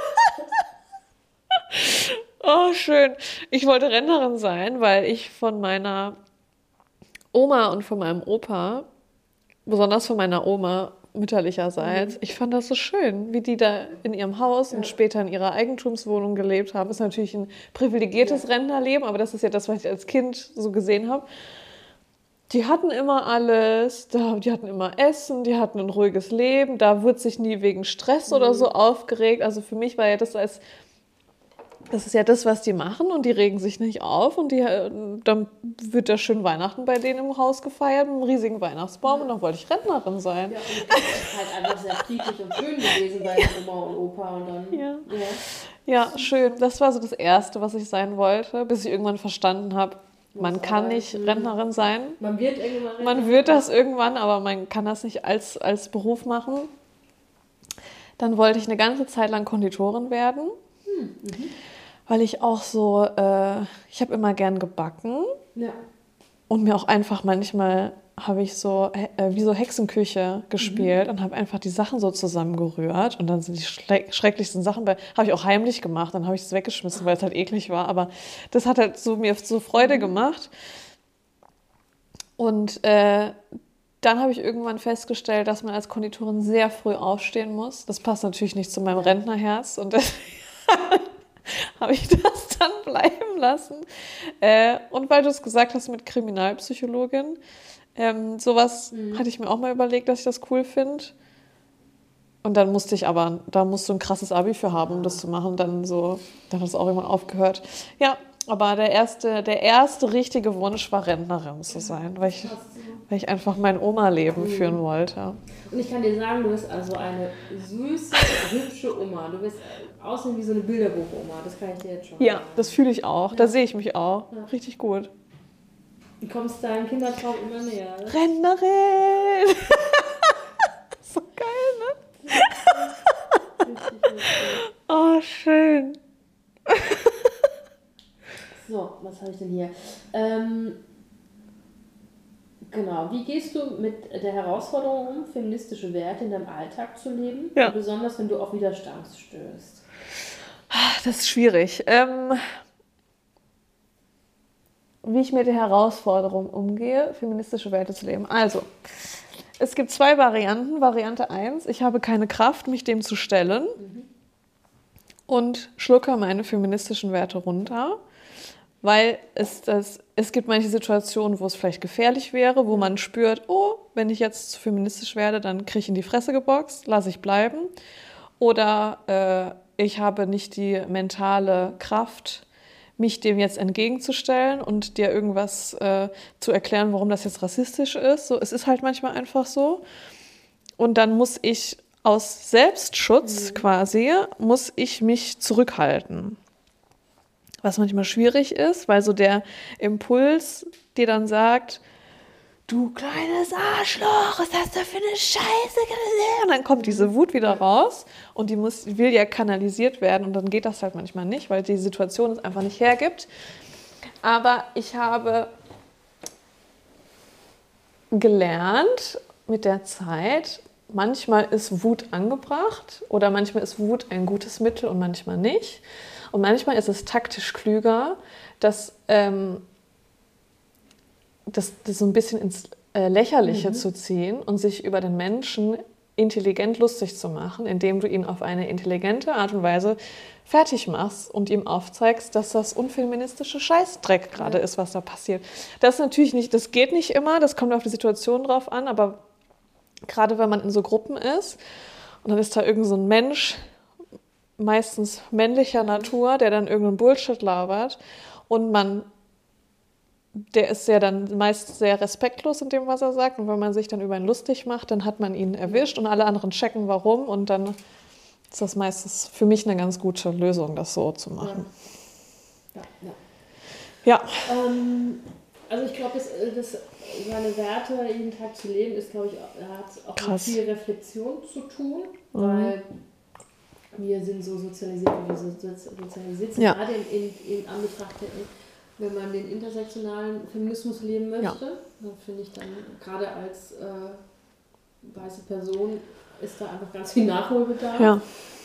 Oh, schön. Ich wollte Rentnerin sein, weil ich von meiner Oma und von meinem Opa, besonders von meiner Oma mütterlicherseits, ich fand das so schön, wie die da in ihrem Haus und später in ihrer Eigentumswohnung gelebt haben. Ist natürlich ein privilegiertes Rentnerleben, aber das ist ja das, was ich als Kind so gesehen habe. Die hatten immer alles, die hatten immer Essen, die hatten ein ruhiges Leben, da wurde sich nie wegen Stress oder so aufgeregt. Also für mich war ja das ist ja das, was die machen und die regen sich nicht auf und dann wird da schön Weihnachten bei denen im Haus gefeiert mit einem riesigen Weihnachtsbaum und dann wollte ich Rentnerin sein. Ja, und das ist halt einfach sehr friedlich und schön gewesen bei Oma und Opa und dann... Ja, schön. Das war so das Erste, was ich sein wollte, bis ich irgendwann verstanden habe, man kann nicht Rentnerin sein. Man wird irgendwann Rentnerin. Man wird das irgendwann, aber man kann das nicht als Beruf machen. Dann wollte ich eine ganze Zeit lang Konditorin werden. Weil ich auch so, ich habe immer gern gebacken und mir auch einfach manchmal habe ich so wie so Hexenküche gespielt und habe einfach die Sachen so zusammengerührt und dann sind die schrecklichsten Sachen, habe ich auch heimlich gemacht, dann habe ich es weggeschmissen, weil es halt eklig war, aber das hat halt so mir so Freude gemacht und dann habe ich irgendwann festgestellt, dass man als Konditorin sehr früh aufstehen muss. Das passt natürlich nicht zu meinem Rentnerherz und deswegen habe ich das dann bleiben lassen. Und weil du es gesagt hast mit Kriminalpsychologin, sowas hatte ich mir auch mal überlegt, dass ich das cool finde. Und dann musste ich aber, da musst du ein krasses Abi für haben, um das zu machen. Dann hat es auch irgendwann aufgehört. Ja, aber der erste richtige Wunsch war, Rentnerin zu sein, weil ich einfach mein Oma-Leben führen wollte. Und ich kann dir sagen, du bist also eine süße, hübsche Oma. Du bist aussehen wie so eine Bilderbuch-Oma. Das kann ich dir jetzt schon sagen. Ja, das fühle ich auch. Ja. Da sehe ich mich auch. Ja. Richtig gut. Du kommst deinem Kindertraum immer näher. Ne? Rentnerin! So geil, ne? Richtig. Oh, schön. So, was habe ich denn hier? Genau, wie gehst du mit der Herausforderung um, feministische Werte in deinem Alltag zu leben? Ja. Besonders, wenn du auf Widerstand stößt. Das ist schwierig. Wie ich mit der Herausforderung umgehe, feministische Werte zu leben. Also, es gibt 2 Varianten. Variante 1, ich habe keine Kraft, mich dem zu stellen und schlucke meine feministischen Werte runter. Weil es gibt manche Situationen, wo es vielleicht gefährlich wäre, wo man spürt, oh, wenn ich jetzt zu feministisch werde, dann kriege ich in die Fresse geboxt, lasse ich bleiben. Oder ich habe nicht die mentale Kraft, mich dem jetzt entgegenzustellen und dir irgendwas zu erklären, warum das jetzt rassistisch ist. So, es ist halt manchmal einfach so. Und dann muss ich aus Selbstschutz quasi, muss ich mich zurückhalten. Was manchmal schwierig ist, weil so der Impuls dir dann sagt, du kleines Arschloch, was hast du für eine Scheiße? Und dann kommt diese Wut wieder raus und die will ja kanalisiert werden und dann geht das halt manchmal nicht, weil die Situation es einfach nicht hergibt. Aber ich habe gelernt mit der Zeit, manchmal ist Wut angebracht oder manchmal ist Wut ein gutes Mittel und manchmal nicht. Und manchmal ist es taktisch klüger, das so ein bisschen ins Lächerliche zu ziehen und sich über den Menschen intelligent lustig zu machen, indem du ihn auf eine intelligente Art und Weise fertig machst und ihm aufzeigst, dass das unfeministische Scheißdreck gerade ist, was da passiert. Das ist natürlich nicht, das geht nicht immer, das kommt auf die Situation drauf an, aber gerade wenn man in so Gruppen ist und dann ist da irgend so ein Mensch, meistens männlicher Natur, der dann irgendeinen Bullshit labert und der ist ja dann meist sehr respektlos in dem, was er sagt. Und wenn man sich dann über ihn lustig macht, dann hat man ihn erwischt und alle anderen checken, warum. Und dann ist das meistens für mich eine ganz gute Lösung, das so zu machen. Ja. Also ich glaube, seine Werte jeden Tag zu leben, ist, glaube ich, hat auch mit viel Reflexion zu tun, weil wir sind so sozialisiert, wie wir sozialisiert sind, gerade in Anbetracht wenn man den intersektionalen Feminismus leben möchte, dann finde ich dann, gerade als weiße Person, ist da einfach ganz viel Nachholbedarf. Ja.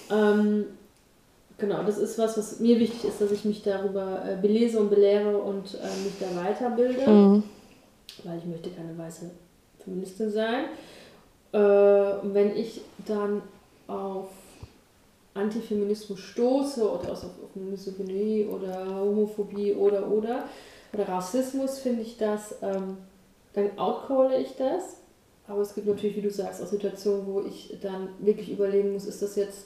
Genau, das ist was mir wichtig ist, dass ich mich darüber belese und belehre und mich da weiterbilde, weil ich möchte keine weiße Feministin sein. Und wenn ich dann auf Antifeminismus stoße oder auf Misogynie oder Homophobie oder Rassismus, finde ich das, dann outcalle ich das. Aber es gibt natürlich, wie du sagst, auch Situationen, wo ich dann wirklich überlegen muss, ist das jetzt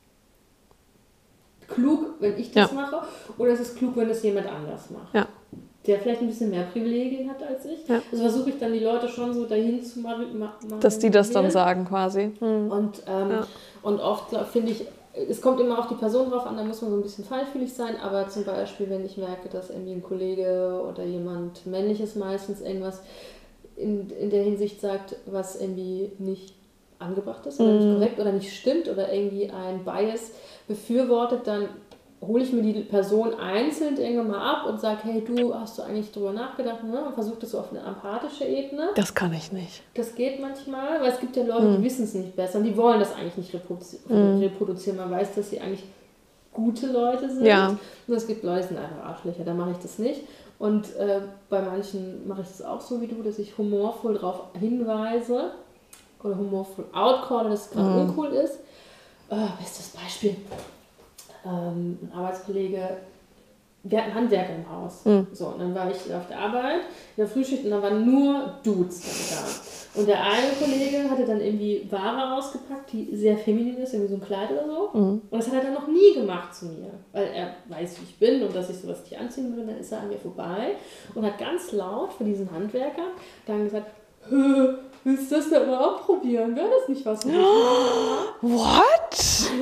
klug, wenn ich das mache, oder ist es klug, wenn das jemand anders macht? Ja. Der vielleicht ein bisschen mehr Privilegien hat als ich. Ja. Also versuche ich dann die Leute schon so dahin zu machen. Dass die das dann sagen quasi. Und oft finde ich, es kommt immer auf die Person drauf an, da muss man so ein bisschen feinfühlig sein, aber zum Beispiel, wenn ich merke, dass irgendwie ein Kollege oder jemand männliches meistens irgendwas in der Hinsicht sagt, was irgendwie nicht angebracht ist oder nicht korrekt oder nicht stimmt oder irgendwie ein Bias befürwortet, dann hole ich mir die Person einzeln irgendwann mal ab und sage, hey, hast du eigentlich drüber nachgedacht, ne? Und versuche das so auf eine empathische Ebene. Das kann ich nicht. Das geht manchmal, weil es gibt ja Leute, die wissen es nicht besser und die wollen das eigentlich nicht reproduzieren. Man weiß, dass sie eigentlich gute Leute sind. Ja. Und es gibt Leute, die sind einfach Arschlöcher, da mache ich das nicht. Und bei manchen mache ich das auch so wie du, dass ich humorvoll darauf hinweise oder humorvoll outcalle, dass es gerade uncool ist. Bestes Beispiel. Ein Arbeitskollege, wir hatten Handwerker im Haus. So, und dann war ich auf der Arbeit, in der Frühschicht, und da waren nur Dudes dann da. Und der eine Kollege hatte dann irgendwie Ware ausgepackt, die sehr feminin ist, irgendwie so ein Kleid oder so. Und das hat er dann noch nie gemacht zu mir, weil er weiß, wie ich bin und dass ich sowas nicht anziehen würde. Dann ist er an mir vorbei und hat ganz laut für diesen Handwerker dann gesagt, willst du das denn mal ausprobieren? Wäre das nicht was für dich? What?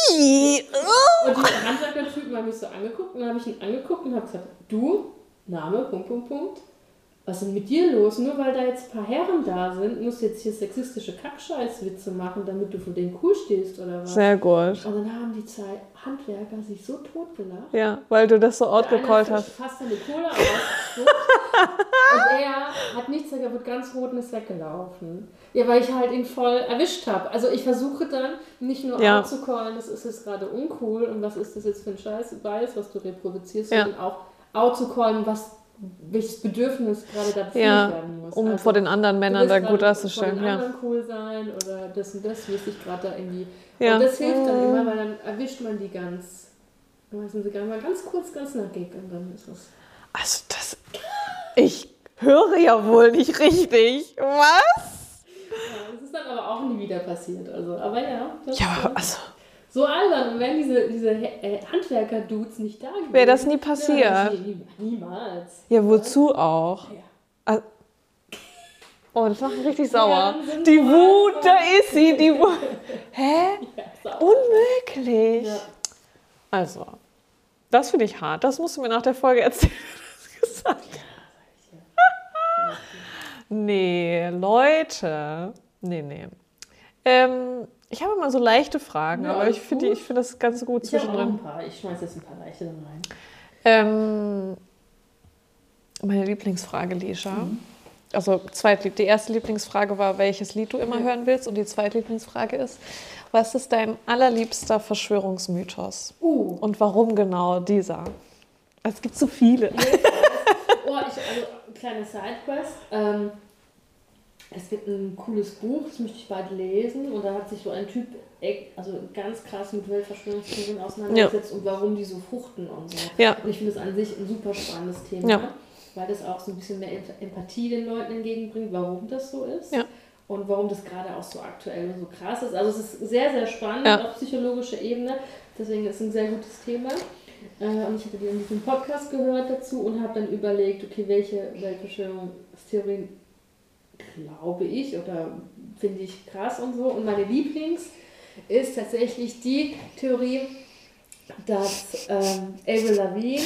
Und die Handwerker-Typen haben mich so angeguckt und dann habe ich ihn angeguckt und habe gesagt, du, Name, ... Was ist denn mit dir los? Nur weil da jetzt ein paar Herren da sind, musst du jetzt hier sexistische Kackscheißwitze machen, damit du vor denen cool stehst oder was? Sehr gut. Und dann haben die zwei Handwerker sich so totgelacht. Ja, weil du das so outgecallt hast. Fast dann die Kohle ausgespuckt. Und er hat nichts gesagt, er wird ganz rot und ist weggelaufen. Ja, weil ich halt ihn voll erwischt habe. Also ich versuche dann nicht nur outzucallen, das ist jetzt gerade uncool und was ist das jetzt für ein Scheiß-Bias, was du reproduzierst, sondern auch outzucallen, welches Bedürfnis gerade da befriedigt werden muss. Um vor den anderen Männern da gut auszustellen. Vor den anderen cool sein oder das und das müsste ich gerade da irgendwie... Ja. Und das hilft dann immer, weil dann erwischt man die ganz kurz, ganz nackig und dann ist es... Also ich höre ja wohl nicht richtig. Was? Ja, das ist dann aber auch nie wieder passiert. Also, aber ja. So albern. Und wenn diese Handwerker-Dudes nicht da gewesen wäre das nie passiert. Ja, niemals. Ja, wozu auch? Ja. Oh, das macht mich richtig sauer. Die Wut, da ist sie. Die Wut. Hä? Ja, unmöglich. Ja. Also, das finde ich hart. Das musst du mir nach der Folge erzählen, was du gesagt hast. Nee, Leute. Nee. Ich habe immer so leichte Fragen, aber ich finde das ganz gut zwischendrin. Ich schmeiße jetzt ein paar leichte rein. Meine Lieblingsfrage, Lisha. Also die erste Lieblingsfrage war, welches Lied du immer hören willst. Und die zweite Lieblingsfrage ist, was ist dein allerliebster Verschwörungsmythos? Und warum genau dieser? Es gibt so viele. Also, kleine Sidequest. es gibt ein cooles Buch, das möchte ich bald lesen. Und da hat sich so ein Typ also ganz krass mit Weltverschwörungstheorien auseinandergesetzt und warum die so fruchten und so. Ja. Und ich finde das an sich ein super spannendes Thema, weil das auch so ein bisschen mehr Empathie den Leuten entgegenbringt, warum das so ist. Ja. Und warum das gerade auch so aktuell und so krass ist. Also es ist sehr, sehr spannend auf psychologischer Ebene. Deswegen ist es ein sehr gutes Thema. Und ich hatte diesen Podcast gehört dazu und habe dann überlegt, okay, welche Weltverschwörungstheorien glaube ich oder finde ich krass und so. Und meine Lieblings ist tatsächlich die Theorie, dass Avril Lavigne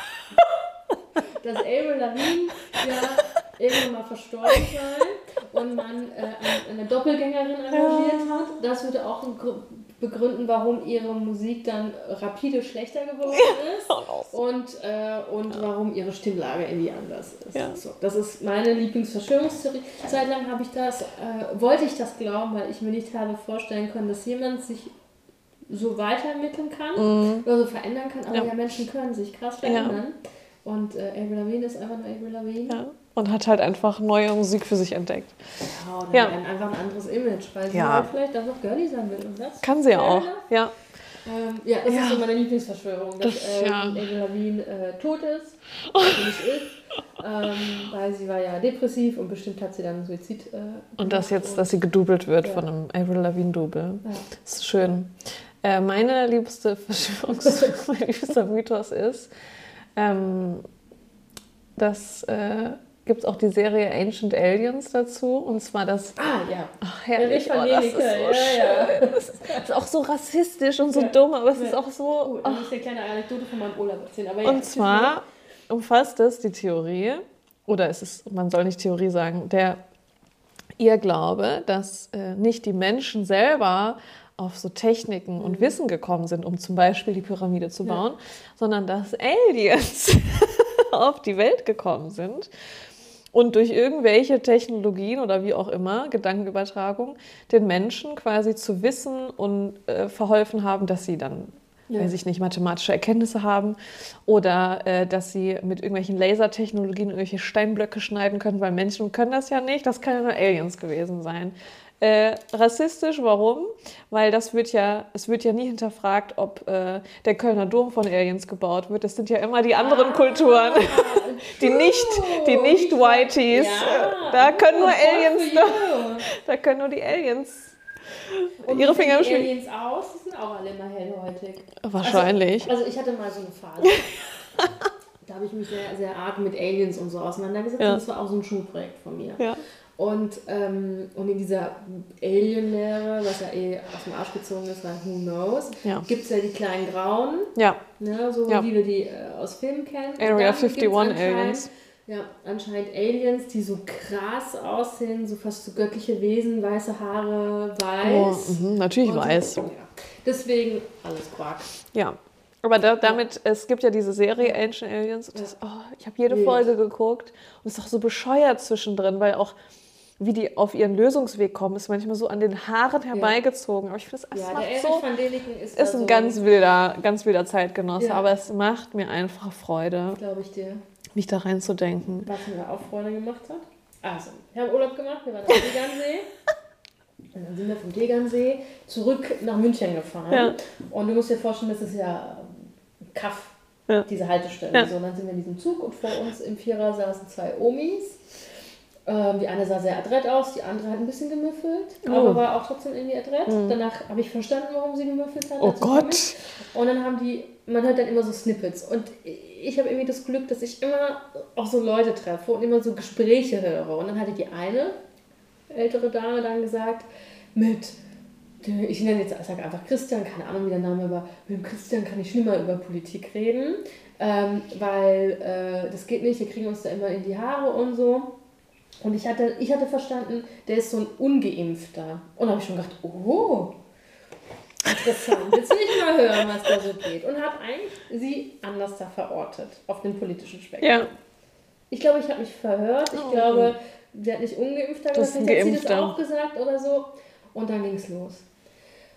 ja irgendwann mal verstorben sei und man eine Doppelgängerin engagiert hat. Das würde auch begründen, warum ihre Musik dann rapide schlechter geworden ist und warum ihre Stimmlage irgendwie anders ist. Ja. So, das ist meine Lieblingsverschwörungstheorie. Zeitlang wollte ich das glauben, weil ich mir nicht habe vorstellen können, dass jemand sich so weiterentwickeln kann oder so verändern kann, aber Menschen können sich krass verändern. Und Avril Lavigne ist einfach nur Avril Lavigne. Ja. Und hat halt einfach neue Musik für sich entdeckt. Ja, oder einfach ein anderes Image, weil sie halt vielleicht auch noch girly sein will. Und das kann sie ja auch, ja. Das ist so meine Lieblingsverschwörung, dass Avril Lavigne tot ist, weil sie war ja depressiv und bestimmt hat sie dann Suizid. Und dass sie gedoubelt wird von einem Avril Lavigne-Double. Ja. Das ist schön. Meine liebste mein liebster Mythos ist, dass gibt es auch die Serie Ancient Aliens dazu. Und zwar das... Ach, herrlich. Das ist so schön. Das ist auch so rassistisch und so dumm, aber es ist auch so... Das ist eine kleine Anekdote von meinem Urlaub erzählen. Aber und zwar umfasst es die Theorie, oder man soll nicht Theorie sagen, der Irrglaube, dass nicht die Menschen selber auf so Techniken und Wissen gekommen sind, um zum Beispiel die Pyramide zu bauen, sondern dass Aliens auf die Welt gekommen sind und durch irgendwelche Technologien oder wie auch immer, Gedankenübertragung, den Menschen quasi zu wissen und verholfen haben, dass sie dann, weiß ich nicht, mathematische Erkenntnisse haben oder dass sie mit irgendwelchen Lasertechnologien irgendwelche Steinblöcke schneiden können, weil Menschen können das ja nicht, das kann ja nur Aliens gewesen sein. Rassistisch, warum? Weil es wird ja nie hinterfragt, ob der Kölner Dom von Aliens gebaut wird. Das sind ja immer die anderen Kulturen, die nicht Whiteys. Da können nur Aliens, da können nur die Aliens und ihre Finger im Spiel. Die Aliens aus, die sind auch alle immer hellhäutig. Wahrscheinlich. Also ich hatte mal so eine Phase. Da habe ich mich sehr, sehr arg mit Aliens und so auseinandergesetzt. Und das war auch so ein Schulprojekt von mir. Ja. Und in dieser Alien-Lehre, was ja aus dem Arsch gezogen ist, weil who knows, gibt es ja die kleinen Grauen, wie wir die aus Filmen kennen. Area 51 Aliens. Ja, anscheinend Aliens, die so krass aussehen, so fast so göttliche Wesen, weiße Haare, weiß. Natürlich weiß. Ja. Deswegen alles Quark. Ja. Aber damit, es gibt ja diese Serie Ancient Aliens. Ich habe jede Folge geguckt und es ist auch so bescheuert zwischendrin, weil auch wie die auf ihren Lösungsweg kommen, ist manchmal so an den Haaren herbeigezogen. Aber ich finde, es macht so, ist ein ganz wilder Zeitgenosse, aber es macht mir einfach Freude, glaube ich dir, mich da reinzudenken. Was mir auch Freude gemacht hat. Also, wir haben Urlaub gemacht, wir waren am Tegernsee. Und dann sind wir vom Tegernsee zurück nach München gefahren. Ja. Und du musst dir vorstellen, das ist ja Kaff, diese Haltestelle. Ja. So, und dann sind wir in diesem Zug und vor uns im Vierer saßen 2 Omis. Die eine sah sehr adrett aus, die andere hat ein bisschen gemüffelt, aber war auch trotzdem irgendwie adrett. Danach habe ich verstanden, warum sie gemüffelt hat. Oh Gott! Und dann man hört dann immer so Snippets. Und ich habe irgendwie das Glück, dass ich immer auch so Leute treffe und immer so Gespräche höre. Und dann hatte die eine ältere Dame dann gesagt, ich sage einfach Christian, keine Ahnung, wie der Name war, mit dem Christian kann ich nicht mehr über Politik reden, weil das geht nicht, wir kriegen uns da immer in die Haare und so. Und ich hatte verstanden, der ist so ein Ungeimpfter. Und da habe ich schon gedacht, interessant, jetzt will ich mal hören, was da so geht. Und habe eigentlich sie anders da verortet, auf dem politischen Spektrum. Ja. Ich glaube, ich habe mich verhört. Ich glaube, der hat nicht Ungeimpfter gesagt, vielleicht hat sie das auch gesagt oder so. Und dann ging es los.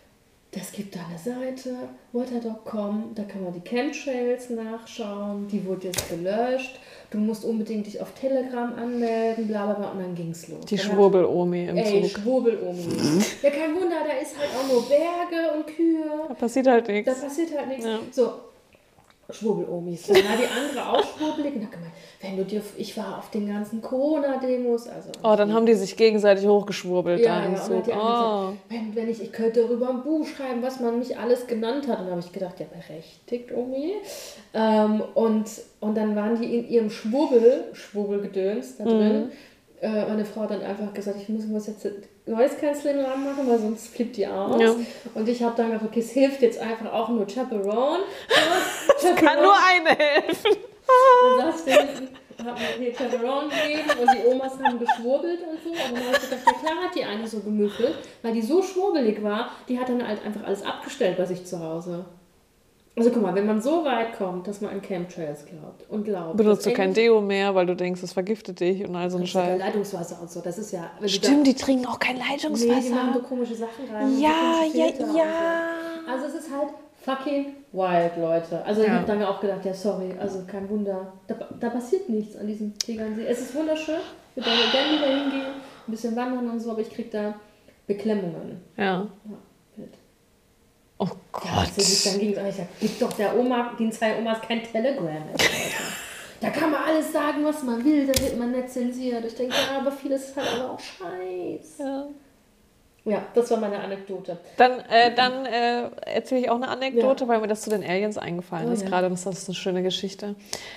das gibt da eine Seite, water.com, da kann man die Chemtrails nachschauen, die wurde jetzt gelöscht, du musst unbedingt dich auf Telegram anmelden, bla bla bla, und dann ging's los. Die Schwurbel-Omi im Zug. Schwurbel-Omi. Ja, kein Wunder, da ist halt auch nur Berge und Kühe. Da passiert halt nichts. Ja. So, Schwurbel-Omis. Dann war die andere auch schwurbelig und hat gemeint, ich war auf den ganzen Corona-Demos. Also dann haben die sich gegenseitig hochgeschwurbelt. Ja, und hat die andere gesagt, ich könnte darüber ein Buch schreiben, was man mich alles genannt hat. Und dann habe ich gedacht, ja, berechtigt, Omi. Und dann waren die in ihrem Schwurbelgedöns da drin. Meine Frau hat dann einfach gesagt, ich muss jetzt Noise Cancelling machen, weil sonst flippt die aus. Ja. Und ich habe dann gedacht, okay, es hilft jetzt einfach auch nur Chaperone. Es kann nur eine helfen. Dann saß der hinten, hat mir hier Chaperone gegeben und die Omas haben geschwurbelt und so. Und dann habe ich gedacht, ja klar hat die eine so gemüffelt, weil die so schwurbelig war, die hat dann halt einfach alles abgestellt bei sich zu Hause. Also guck mal, wenn man so weit kommt, dass man an Chemtrails glaubt. Benutzt du kein Deo mehr, weil du denkst, es vergiftet dich und all so ein Scheiß. Leitungswasser und so, das ist ja... Stimmt, die trinken auch kein Leitungswasser. Nee, die machen so komische Sachen rein. Ja. So. Also es ist halt fucking wild, Leute. Also ich habe dann auch gedacht, ja sorry, also kein Wunder. Da passiert nichts an diesem Tegernsee. Es ist wunderschön, wir werden gerne wieder hingehen, ein bisschen wandern und so, aber ich kriege da Beklemmungen. Ja wild. Oh Gott. Ja, dann ging es, ich sag, gib doch den zwei Omas kein Telegram mehr. Da kann man alles sagen, was man will, da wird man nicht zensiert. Ich denke, ja, aber vieles ist halt aber auch scheiße. Ja, das war meine Anekdote. Dann erzähle ich auch eine Anekdote, weil mir das zu den Aliens eingefallen ist gerade. Das ist eine schöne Geschichte.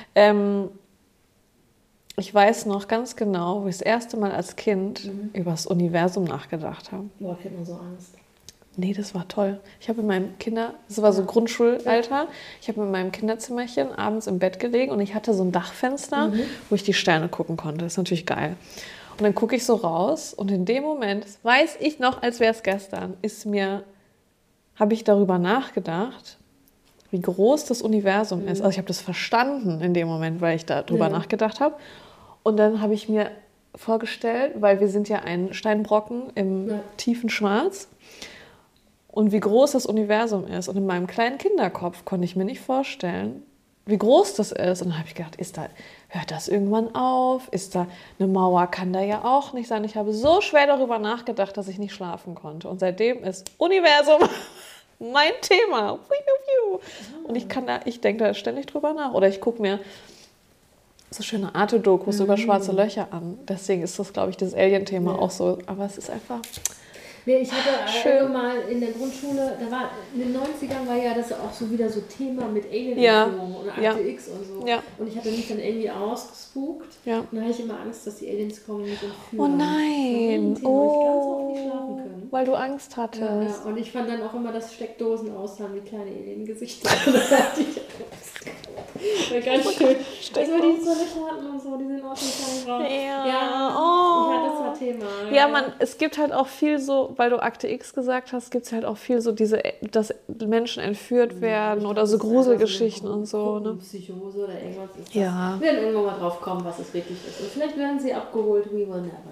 Ich weiß noch ganz genau, wo ich das erste Mal als Kind über das Universum nachgedacht habe. Boah, ich hätte mir so Angst. Nee, das war toll. Ich habe in meinem das war so Grundschulalter, ich habe in meinem Kinderzimmerchen abends im Bett gelegen und ich hatte so ein Dachfenster, wo ich die Sterne gucken konnte. Das ist natürlich geil. Und dann gucke ich so raus und in dem Moment, das weiß ich noch, als wäre es gestern, habe ich darüber nachgedacht, wie groß das Universum ist. Also ich habe das verstanden in dem Moment, weil ich darüber nachgedacht habe. Und dann habe ich mir vorgestellt, weil wir sind ja ein Steinbrocken im tiefen Schwarz, und wie groß das Universum ist. Und in meinem kleinen Kinderkopf konnte ich mir nicht vorstellen, wie groß das ist. Und dann habe ich gedacht, hört das irgendwann auf? Ist da eine Mauer? Kann da ja auch nicht sein. Ich habe so schwer darüber nachgedacht, dass ich nicht schlafen konnte. Und seitdem ist Universum mein Thema. Und ich denke da ständig drüber nach. Oder ich gucke mir so schöne Arte-Dokus über schwarze Löcher an. Deswegen ist das, glaube ich, das Alien-Thema auch so. Aber es ist einfach... Nee, ich hatte mal in der Grundschule, in den 90ern war ja das auch so wieder so Thema mit Alien-Entführung oder Akte X und so. Ja. Und ich hatte mich dann irgendwie ausgespukt. Ja. Und da hatte ich immer Angst, dass die Aliens kommen und mich entführen. Oh nein! Ich ganz oft nicht schlafen können. Weil du Angst hattest. Ja. Und ich fand dann auch immer, dass Steckdosen aussahen wie kleine Alien-Gesichter. Da hatte ich Angst. War ganz schön. Also die so Löcher hatten und so, die sind aus dem kleinen Raum. Ja, das war Thema. Ja, es gibt halt auch viel so, weil du Akte X gesagt hast, gibt es halt auch viel so dass Menschen entführt werden oder so Gruselgeschichten und so. Ne? Psychose oder irgendwas ist das. Wir werden irgendwann mal drauf kommen, was es wirklich ist. Und vielleicht werden sie abgeholt, we will never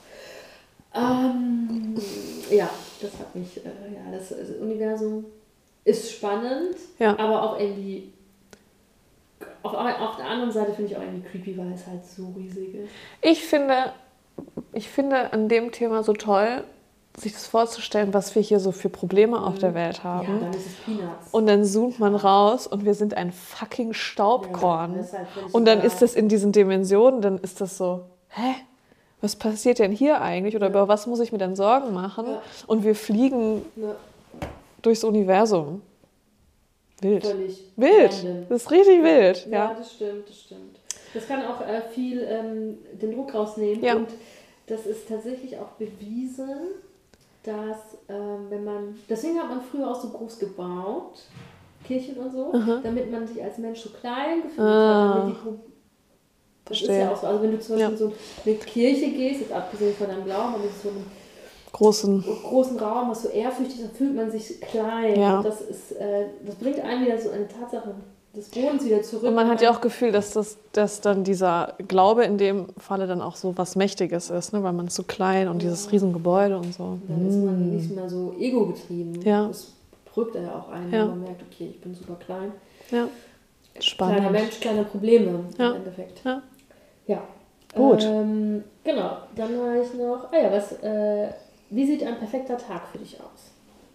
know. Ja, das hat mich, das Universum ist spannend, aber auch irgendwie, auf der anderen Seite finde ich auch irgendwie creepy, weil es halt so riesig ist. Ich finde an dem Thema so toll, sich das vorzustellen, was wir hier so für Probleme auf der Welt haben. Ja, dann ist es Peanuts. Und dann zoomt man raus und wir sind ein fucking Staubkorn. Ja, und dann ist das in diesen Dimensionen, dann ist das so, was passiert denn hier eigentlich? Oder über was muss ich mir dann Sorgen machen? Ja. Und wir fliegen durchs Universum. Wild. Völlig wild. Random. Das ist richtig wild. Ja, das stimmt. Das kann auch viel den Druck rausnehmen. Ja. Und das ist tatsächlich auch bewiesen, dass deswegen hat man früher auch so groß gebaut, Kirchen und so, damit man sich als Mensch so klein gefühlt hat. Das ist ja auch so. Also wenn du zum Beispiel in so eine Kirche gehst, jetzt abgesehen von einem Glauben, aber so einen großen Raum, was so ehrfürchtig, dann fühlt man sich klein. Ja. Und das bringt einen wieder so eine Tatsache des Bodens wieder zurück. Und man hat ja auch Gefühl, dass dann dieser Glaube in dem Falle dann auch so was Mächtiges ist, ne? Weil man ist so klein und dieses Riesengebäude und so. Dann ist man nicht mehr so ego-getrieben. Ja. rückt er ja auch ein, wenn man merkt, okay, ich bin super klein. Ja. Spannend. Kleiner Mensch, kleine Probleme im Endeffekt. Ja. Gut. Genau, dann war ich noch, wie sieht ein perfekter Tag für dich aus?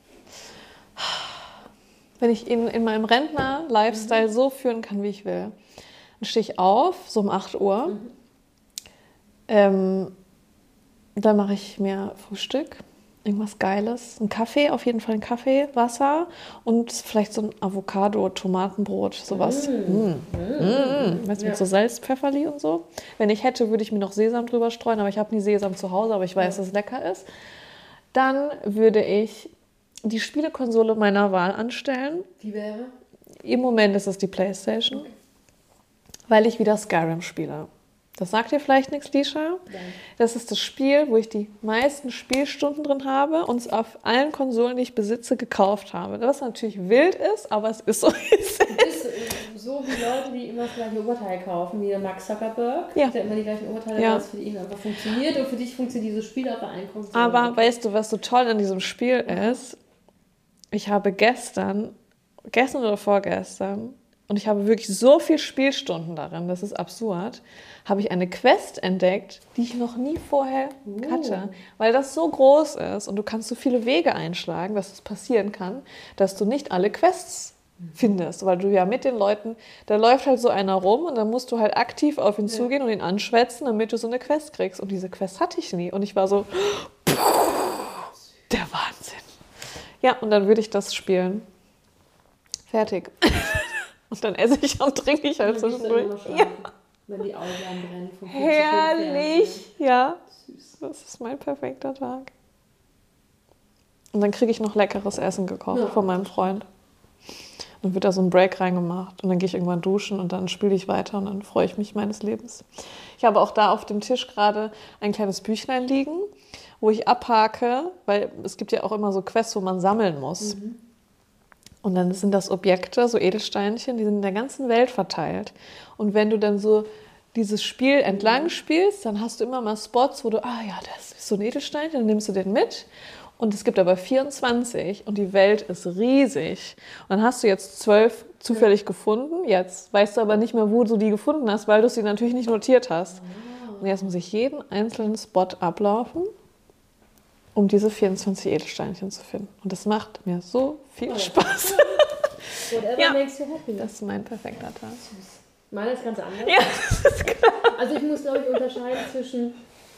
Wenn ich ihn in meinem Rentner-Lifestyle so führen kann, wie ich will, dann stehe ich auf, so um 8 Uhr. Dann mache ich mir Frühstück, irgendwas Geiles, einen Kaffee, auf jeden Fall einen Kaffee, Wasser und vielleicht so ein Avocado-Tomatenbrot, sowas. Weißt du, mit so Salz, Pfefferli und so. Wenn ich hätte, würde ich mir noch Sesam drüber streuen, aber ich habe nie Sesam zu Hause, aber ich weiß, dass es lecker ist. Dann würde ich die Spielekonsole meiner Wahl anstellen. Die wäre? Im Moment ist es die PlayStation, weil ich wieder Skyrim spiele. Das sagt dir vielleicht nichts, Lisha? Nein. Das ist das Spiel, wo ich die meisten Spielstunden drin habe und es auf allen Konsolen, die ich besitze, gekauft habe. Was natürlich wild ist, aber es ist so. Es ist so wie Leute, die immer das gleiche Oberteil kaufen, wie der Mark Zuckerberg, der immer die gleichen Oberteile hat, was für ihn einfach funktioniert. Und für dich funktioniert dieses Spiel auf allen Konsolen. Aber weißt du, was so toll an diesem Spiel ist? Ich habe gestern oder vorgestern, und ich habe wirklich so viele Spielstunden darin, das ist absurd, habe ich eine Quest entdeckt, die ich noch nie vorher hatte. Weil das so groß ist und du kannst so viele Wege einschlagen, dass es passieren kann, dass du nicht alle Quests findest. Weil du ja mit den Leuten, da läuft halt so einer rum und dann musst du halt aktiv auf ihn zugehen und ihn anschwätzen, damit du so eine Quest kriegst. Und diese Quest hatte ich nie. Und ich war so, der Wahnsinn. Ja, und dann würde ich das spielen. Fertig. Und dann esse ich und trinke ich halt zwischendurch. Ja. Wenn die Augen brennen. Herrlich. Ja. Süß. Das ist mein perfekter Tag. Und dann kriege ich noch leckeres Essen gekocht von meinem Freund. Dann wird da so ein Break reingemacht. Und dann gehe ich irgendwann duschen und dann spiele ich weiter und dann freue ich mich meines Lebens. Ich habe auch da auf dem Tisch gerade ein kleines Büchlein liegen, wo ich abhake, weil es gibt ja auch immer so Quests, wo man sammeln muss. Und dann sind das Objekte, so Edelsteinchen, die sind in der ganzen Welt verteilt. Und wenn du dann so dieses Spiel entlang spielst, dann hast du immer mal Spots, wo du, das ist so ein Edelsteinchen, dann nimmst du den mit. Und es gibt aber 24 und die Welt ist riesig. Und dann hast du jetzt 12 zufällig gefunden. Jetzt weißt du aber nicht mehr, wo du die gefunden hast, weil du sie natürlich nicht notiert hast. Und jetzt muss ich jeden einzelnen Spot ablaufen, um diese 24 Edelsteinchen zu finden. Und das macht mir so viel Spaß. Whatever makes you happy. Das ist mein perfekter Tag. Meiner ist ganz anders. Ja, das ist klar. Also ich muss, glaube ich, unterscheiden zwischen,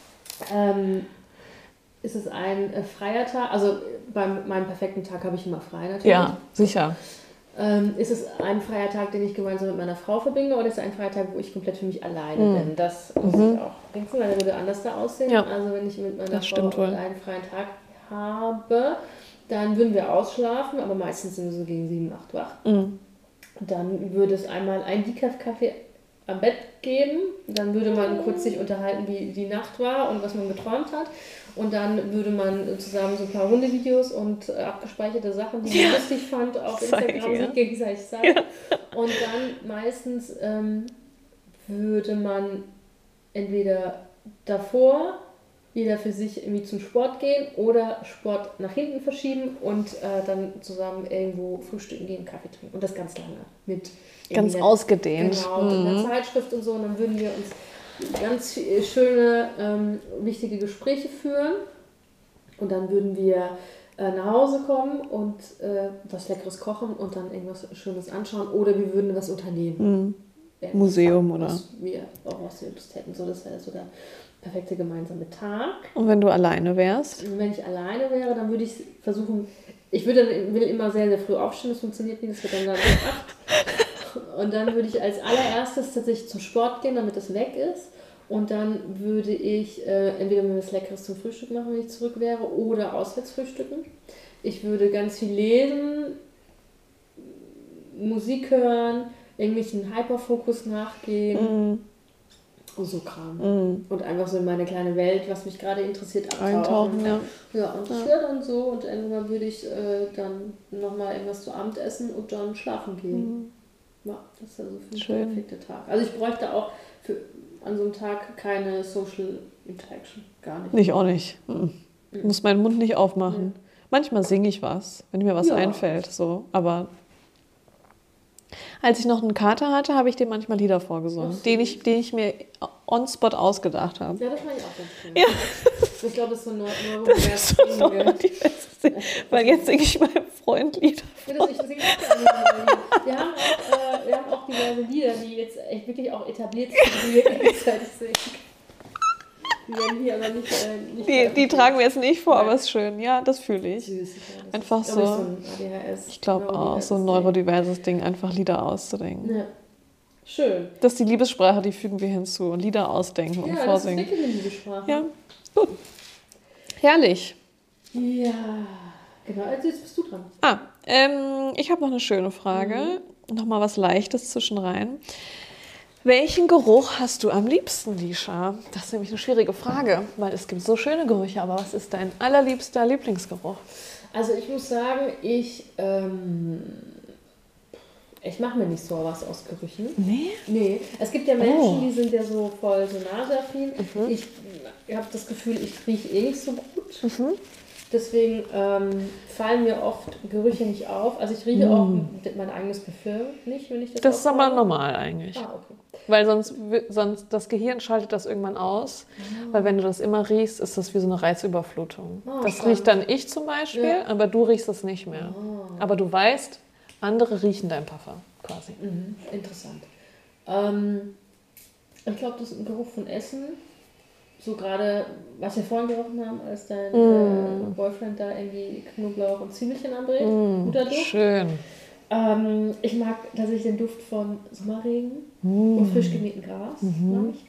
ist es ein freier Tag, also bei meinem perfekten Tag habe ich immer frei natürlich. Ja, sicher. Ist es ein freier Tag, den ich gemeinsam mit meiner Frau verbinde, oder ist es ein freier Tag, wo ich komplett für mich alleine bin? Das muss ich auch denken, weil der würde anders da aussehen. Ja. Also wenn ich mit meiner Frau einen freien Tag habe, dann würden wir ausschlafen, aber meistens sind wir so gegen 7, 8 wach. Dann würde es einmal einen Decaf-Kaffee am Bett geben, dann würde man kurz sich unterhalten, wie die Nacht war und was man geträumt hat. Und dann würde man zusammen so ein paar Hundevideos und abgespeicherte Sachen, die man lustig fand, auf Instagram sich gegenseitig zeigen. Und dann meistens würde man entweder davor jeder für sich irgendwie zum Sport gehen oder Sport nach hinten verschieben und dann zusammen irgendwo frühstücken gehen, Kaffee trinken. Und das ganz lange. Mit ganz ausgedehnt. Genau, mit einer Zeitschrift und so. Und dann würden wir uns ganz schöne, wichtige Gespräche führen. Und dann würden wir nach Hause kommen und was Leckeres kochen und dann irgendwas Schönes anschauen. Oder wir würden was unternehmen. Museum oder? Was wir Lust hätten. So, das wäre so der perfekte gemeinsame Tag. Und wenn du alleine wärst? Und wenn ich alleine wäre, dann würde ich versuchen, will immer sehr, sehr früh aufstehen, das funktioniert nicht, das wird dann um 8. Und dann würde ich als allererstes tatsächlich zum Sport gehen, damit das weg ist. Und dann würde ich entweder mir was Leckeres zum Frühstück machen, wenn ich zurück wäre, oder auswärts frühstücken. Ich würde ganz viel lesen, Musik hören, irgendwelchen Hyperfokus nachgehen. Und so Kram. Und einfach so in meine kleine Welt, was mich gerade interessiert, abtauchen. Ja, und das wäre dann so. Und irgendwann würde ich dann nochmal irgendwas zu Abend essen und dann schlafen gehen. Ja, das ist ja so für mich der perfekte Tag. Also ich bräuchte auch an so einem Tag keine Social Interaction. Gar nicht. Ich auch nicht. Ich muss meinen Mund nicht aufmachen. Manchmal singe ich was, wenn mir was einfällt. So. Aber als ich noch einen Kater hatte, habe ich dem manchmal Lieder vorgesungen, den ich mir on spot ausgedacht habe. Ja, das war ich auch ganz schön. Ja. Ich glaube, das ist so ein neurodiverses Ding. Weil jetzt singe ich meinem Freund Lieder. Ja, ich singe auch wir haben auch diverse Lieder, die jetzt echt wirklich auch etabliert sind, die wir gleichzeitig singen. Die werden hier aber nicht die tragen wir jetzt nicht vor, aber es ist schön. Ja, das fühle ich. Süß, ja, einfach so. Ein ADHS. Ich glaube auch, so ein neurodiverses Ding, einfach Lieder auszudenken. Ja. Schön. Das ist die Liebessprache, die fügen wir hinzu. Lieder ausdenken und vorsingen. Ja, das ist wirklich eine Liebessprache. Ja, gut. Herrlich. Ja, genau. Also jetzt bist du dran. Ich habe noch eine schöne Frage. Nochmal was Leichtes zwischenrein. Welchen Geruch hast du am liebsten, Lisha? Das ist nämlich eine schwierige Frage, weil es gibt so schöne Gerüche, aber was ist dein allerliebster Lieblingsgeruch? Also ich muss sagen, ich mache mir nicht so was aus Gerüchen. Nee? Nee. Es gibt ja Menschen, die sind ja so voll so naseaffin. Ich habe das Gefühl, ich rieche eh nicht so gut. Deswegen fallen mir oft Gerüche nicht auf. Also ich rieche auch mein eigenes Parfüm nicht, wenn ich das Das ist aber normal eigentlich. Ah, okay. Weil sonst das Gehirn schaltet das irgendwann aus. Weil wenn du das immer riechst, ist das wie so eine Reizüberflutung. Das spannend. Riecht dann ich zum Beispiel, aber du riechst es nicht mehr. Aber du weißt, andere riechen dein Parfum quasi. Interessant. Ich glaube, das ist ein Geruch von Essen. So gerade, was wir vorhin gerochen haben, als dein Boyfriend da irgendwie Knoblauch und Zwiebelchen anbrät. Guter Duft. Schön. Ich mag tatsächlich den Duft von Sommerregen und frisch gemähten Gras. Mag ich.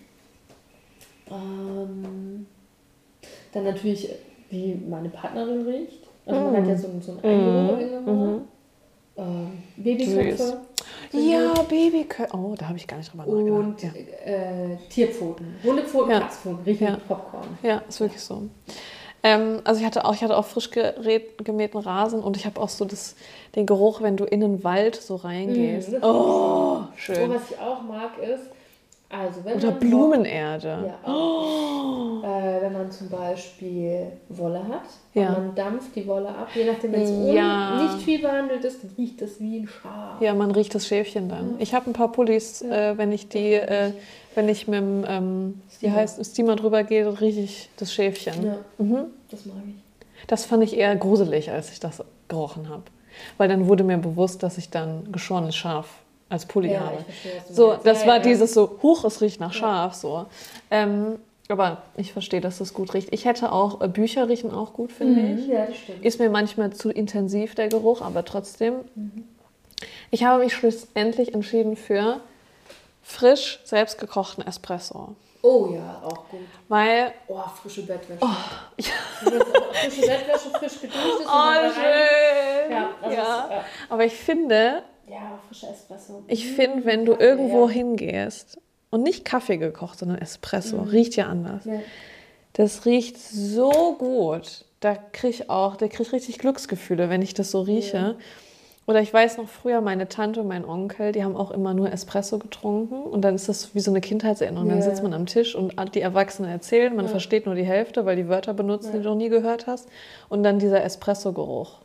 Dann natürlich, wie meine Partnerin riecht. Also man hat ja so einen Eigengeruch irgendwann. Babyköpfe. Ja, Babyköpfe. Oh, da habe ich gar nicht drüber nachgedacht. Und Tierpfoten. Hundepfoten, Katzpfoten, riechen Popcorn. Ja, ist wirklich so. Also ich hatte auch frisch gemähten Rasen und ich habe auch so den Geruch, wenn du in den Wald so reingehst. Schön. Und was ich auch mag ist, also wenn oder man Blumenerde. Ja, auch. Wenn man zum Beispiel Wolle hat und man dampft die Wolle ab, je nachdem, wenn es nicht viel behandelt ist, riecht das wie ein Schaf. Ja, man riecht das Schäfchen dann. Ich habe ein paar Pullis, wenn ich mit dem Steamer drüber gehe, rieche ich das Schäfchen. Ja, das mag ich. Das fand ich eher gruselig, als ich das gerochen habe. Weil dann wurde mir bewusst, dass ich dann geschorenes Schaf als Pulli habe. Ich verstehe, was du so, meinst. das war dieses so, es riecht nach Schaf. So. Aber ich verstehe, dass das gut riecht. Ich hätte auch, Bücher riechen auch gut, finde ich. Ja, das stimmt. Ist mir manchmal zu intensiv, der Geruch, aber trotzdem. Ich habe mich schlussendlich entschieden für frisch selbstgekochten Espresso. Oh ja, auch gut. Weil... frische Bettwäsche. Frische Bettwäsche, frisch geduscht ist. Schön. Ja. Aber ich finde... Ja, frischer Espresso. Ich finde, wenn du irgendwo hingehst und nicht Kaffee gekocht, sondern Espresso, riecht ja anders. Ja. Das riecht so gut. Da kriege ich richtig Glücksgefühle, wenn ich das so rieche. Ja. Oder ich weiß noch früher, meine Tante und mein Onkel, die haben auch immer nur Espresso getrunken. Und dann ist das wie so eine Kindheitserinnerung. Dann sitzt man am Tisch und die Erwachsenen erzählen. Man versteht nur die Hälfte, weil die Wörter benutzen, die du noch nie gehört hast. Und dann dieser Espresso-Geruch.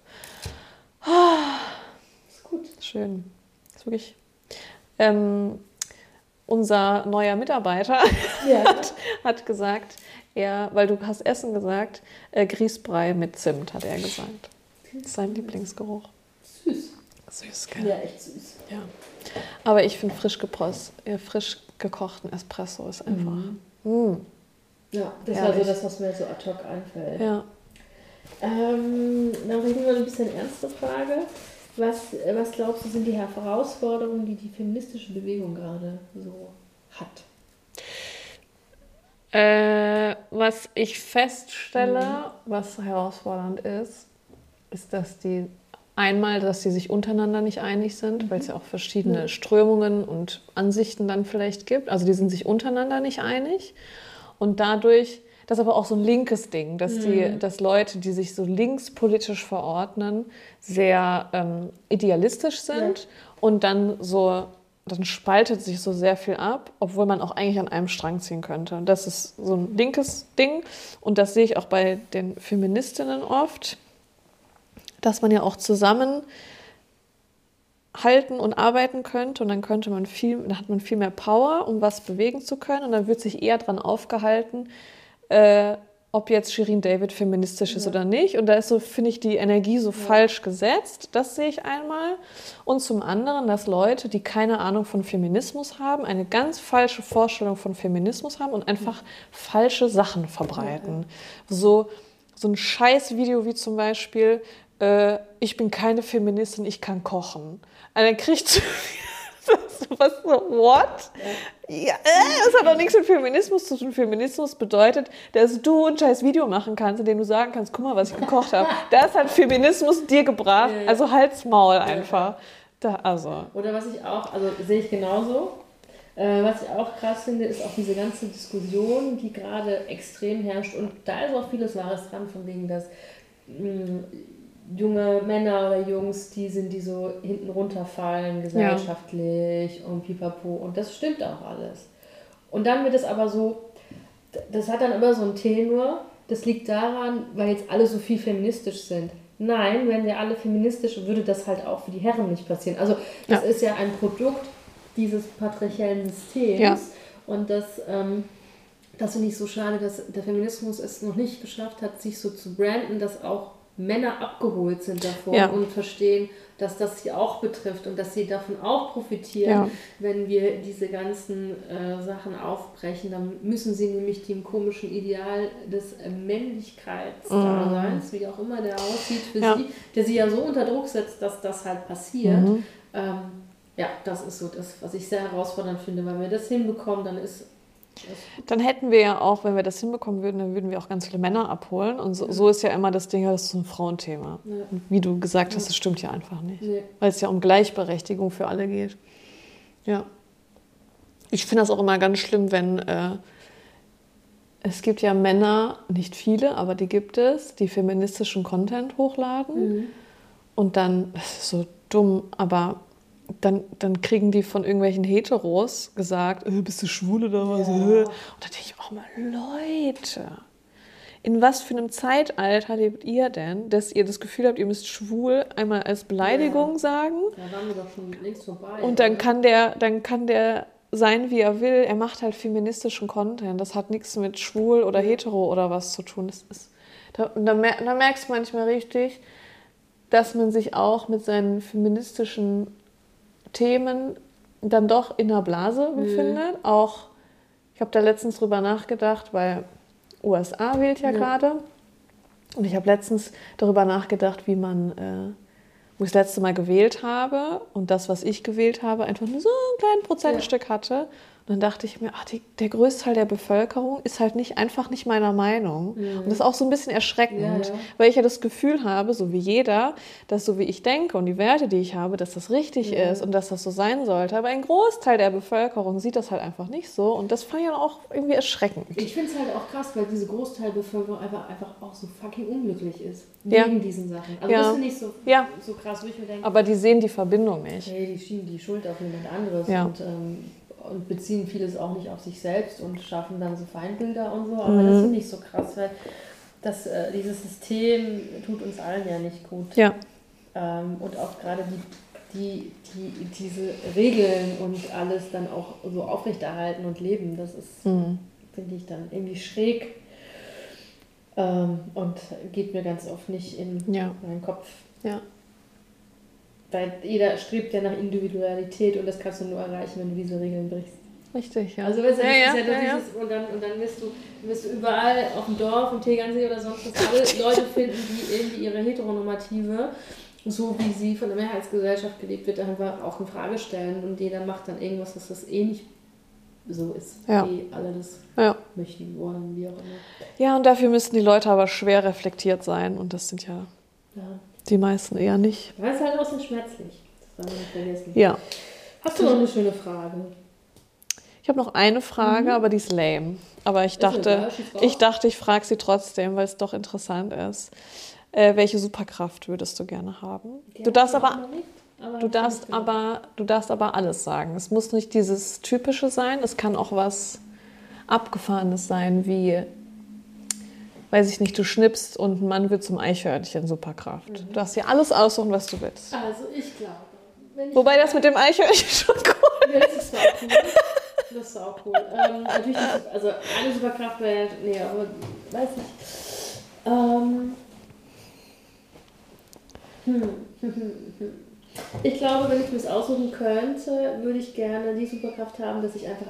Gut. Schön. Das ist wirklich... unser neuer Mitarbeiter hat gesagt, weil du hast Essen gesagt, Grießbrei mit Zimt, hat er gesagt. Das ist sein Lieblingsgeruch. Süß. Süß, gell? Ja, echt süß. Ja. Aber ich finde frisch gekochten Espresso ist einfach... Ja, das war so das, was mir so ad hoc einfällt. Ja. Dann reden wir ein bisschen ernste Frage. Was glaubst du, sind die Herausforderungen, die die feministische Bewegung gerade so hat? Was ich feststelle, was herausfordernd ist, dass die sich untereinander nicht einig sind, weil es ja auch verschiedene Strömungen und Ansichten dann vielleicht gibt. Also die sind sich untereinander nicht einig. Und dadurch, das ist aber auch so ein linkes Ding, dass Leute, die sich so linkspolitisch verordnen, sehr idealistisch sind und dann spaltet sich so sehr viel ab, obwohl man auch eigentlich an einem Strang ziehen könnte. Das ist so ein linkes Ding und das sehe ich auch bei den Feministinnen oft. dass man ja auch zusammen halten und arbeiten könnte und dann hat man viel mehr Power, um was bewegen zu können und dann wird sich eher daran aufgehalten, ob jetzt Shirin David feministisch ist oder nicht. Und da ist so, finde ich, die Energie so falsch gesetzt. Das sehe ich einmal. Und zum anderen, dass Leute, die keine Ahnung von Feminismus haben, eine ganz falsche Vorstellung von Feminismus haben und einfach falsche Sachen verbreiten. So ein Scheißvideo wie zum Beispiel, ich bin keine Feministin, ich kann kochen. Und dann kriegst du was so, what? Ja, das hat doch nichts mit Feminismus zu tun. Feminismus bedeutet, dass du ein scheiß Video machen kannst, in dem du sagen kannst, guck mal, was ich gekocht habe. Das hat Feminismus dir gebracht. Ja. Also halt's Maul einfach. Oder was ich auch, also sehe ich genauso. Was ich auch krass finde, ist auch diese ganze Diskussion, die gerade extrem herrscht. Und da ist auch vieles Wahres dran, von wegen, dass junge Männer oder Jungs, die so hinten runterfallen, gesellschaftlich und pipapo. Und das stimmt auch alles. Und dann wird es aber so, das hat dann immer so einen Tenor, das liegt daran, weil jetzt alle so viel feministisch sind. Nein, wenn wir alle feministisch, würde das halt auch für die Herren nicht passieren. Also das ist ja ein Produkt dieses patriarchalen Systems. Ja. Und das finde ich so schade, dass der Feminismus es noch nicht geschafft hat, sich so zu branden, dass auch Männer abgeholt sind davon und verstehen, dass das sie auch betrifft und dass sie davon auch profitieren, wenn wir diese ganzen Sachen aufbrechen. Dann müssen sie nämlich dem komischen Ideal des Männlichkeitsdaseins, wie auch immer der aussieht für sie, der sie ja so unter Druck setzt, dass das halt passiert. Das ist so das, was ich sehr herausfordernd finde, weil wir das hinbekommen, dann hätten wir ja auch, wenn wir das hinbekommen würden, dann würden wir auch ganz viele Männer abholen. Und so ist ja immer das Ding, das ist so ein Frauenthema. Ja. Und wie du gesagt hast, das stimmt ja einfach nicht. Nee. Weil es ja um Gleichberechtigung für alle geht. Ja. Ich finde das auch immer ganz schlimm, wenn es gibt ja Männer, nicht viele, aber die gibt es, die feministischen Content hochladen. Und dann, das ist so dumm, aber dann kriegen die von irgendwelchen Heteros gesagt, bist du schwul oder was? Und da denke ich auch mal, Leute, in was für einem Zeitalter lebt ihr denn, dass ihr das Gefühl habt, ihr müsst schwul einmal als Beleidigung sagen? Da waren wir doch schon längst vorbei. Und dann kann der sein, wie er will. Er macht halt feministischen Content. Das hat nichts mit schwul oder hetero oder was zu tun. Da merkst du manchmal richtig, dass man sich auch mit seinen feministischen Themen dann doch in der Blase befindet. Auch, ich habe da letztens drüber nachgedacht, weil USA wählt ja gerade. Und ich habe letztens darüber nachgedacht, wo ich das letzte Mal gewählt habe und das, was ich gewählt habe, einfach nur so ein kleines Prozentstück hatte. Und dann dachte ich mir, der größte Teil der Bevölkerung ist halt einfach nicht meiner Meinung. Und das ist auch so ein bisschen erschreckend, weil ich ja das Gefühl habe, so wie jeder, dass so wie ich denke und die Werte, die ich habe, dass das richtig ist und dass das so sein sollte. Aber ein Großteil der Bevölkerung sieht das halt einfach nicht so. Und das fand ich dann auch irgendwie erschreckend. Ich finde es halt auch krass, weil diese Großteil der Bevölkerung einfach auch so fucking unglücklich ist. Wegen diesen Sachen. Also das finde ich so krass, wo ich mir denke. Aber die sehen die Verbindung nicht. Nee, die schieben die Schuld auf jemand anderes. Ja. Und beziehen vieles auch nicht auf sich selbst und schaffen dann so Feindbilder und so. Aber das finde ich so krass, weil dieses System tut uns allen ja nicht gut. Ja. Und auch gerade diese Regeln und alles dann auch so aufrechterhalten und leben, das ist, finde ich, dann irgendwie schräg und geht mir ganz oft nicht in meinen Kopf. Ja. Weil jeder strebt ja nach Individualität und das kannst du nur erreichen, wenn du diese Regeln brichst. Richtig, ja. Also weißt du, dieses und dann wirst du überall auf dem Dorf, im Tegernsee oder sonst was alle Leute finden, die irgendwie ihre Heteronormative, so wie sie von der Mehrheitsgesellschaft gelebt wird, einfach auch in Frage stellen und jeder macht dann irgendwas, dass das eh nicht so ist, wie alle das möchten, wollen, wie auch immer. Ja, und dafür müssten die Leute aber schwer reflektiert sein und das sind ja. Die meisten eher nicht. Das ist halt auch so schmerzlich. Das wollen wir nicht vergessen. Ja. Hast du noch eine schöne Frage? Ich habe noch eine Frage, aber die ist lame. Aber ich dachte, ich frage sie trotzdem, weil es doch interessant ist. Welche Superkraft würdest du gerne haben? Du darfst aber alles sagen. Es muss nicht dieses Typische sein. Es kann auch was Abgefahrenes sein, wie weiß ich nicht, du schnippst und ein Mann wird zum Eichhörnchen, Superkraft. Du darfst dir alles aussuchen, was du willst. Also ich glaube. Wobei das mit dem Eichhörnchen schon cool ist. Das ist auch cool. Das ist auch cool. Natürlich nicht, also eine Superkraft wäre, nee, aber weiß nicht. Ich glaube, wenn ich mir das aussuchen könnte, würde ich gerne die Superkraft haben, dass ich einfach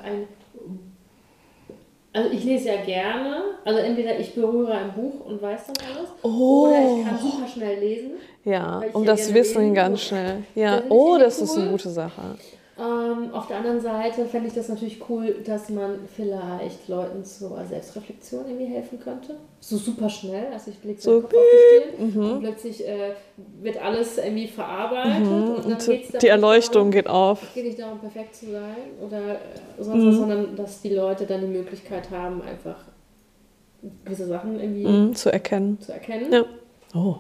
also ich lese ja gerne, also entweder ich berühre ein Buch und weiß dann alles, oder ich kann super schnell lesen. Ja, und das Wissen ganz schnell. Ja, das ist eine gute Sache. Auf der anderen Seite fände ich das natürlich cool, dass man vielleicht Leuten zur Selbstreflexion irgendwie helfen könnte. So super schnell, also ich lege so Kopf auf die Stirn und plötzlich wird alles irgendwie verarbeitet und dann geht's die Erleuchtung geht auf. Es geht nicht darum, perfekt zu sein oder sonst was, sondern dass die Leute dann die Möglichkeit haben, einfach gewisse Sachen irgendwie zu erkennen. Ja. Oh.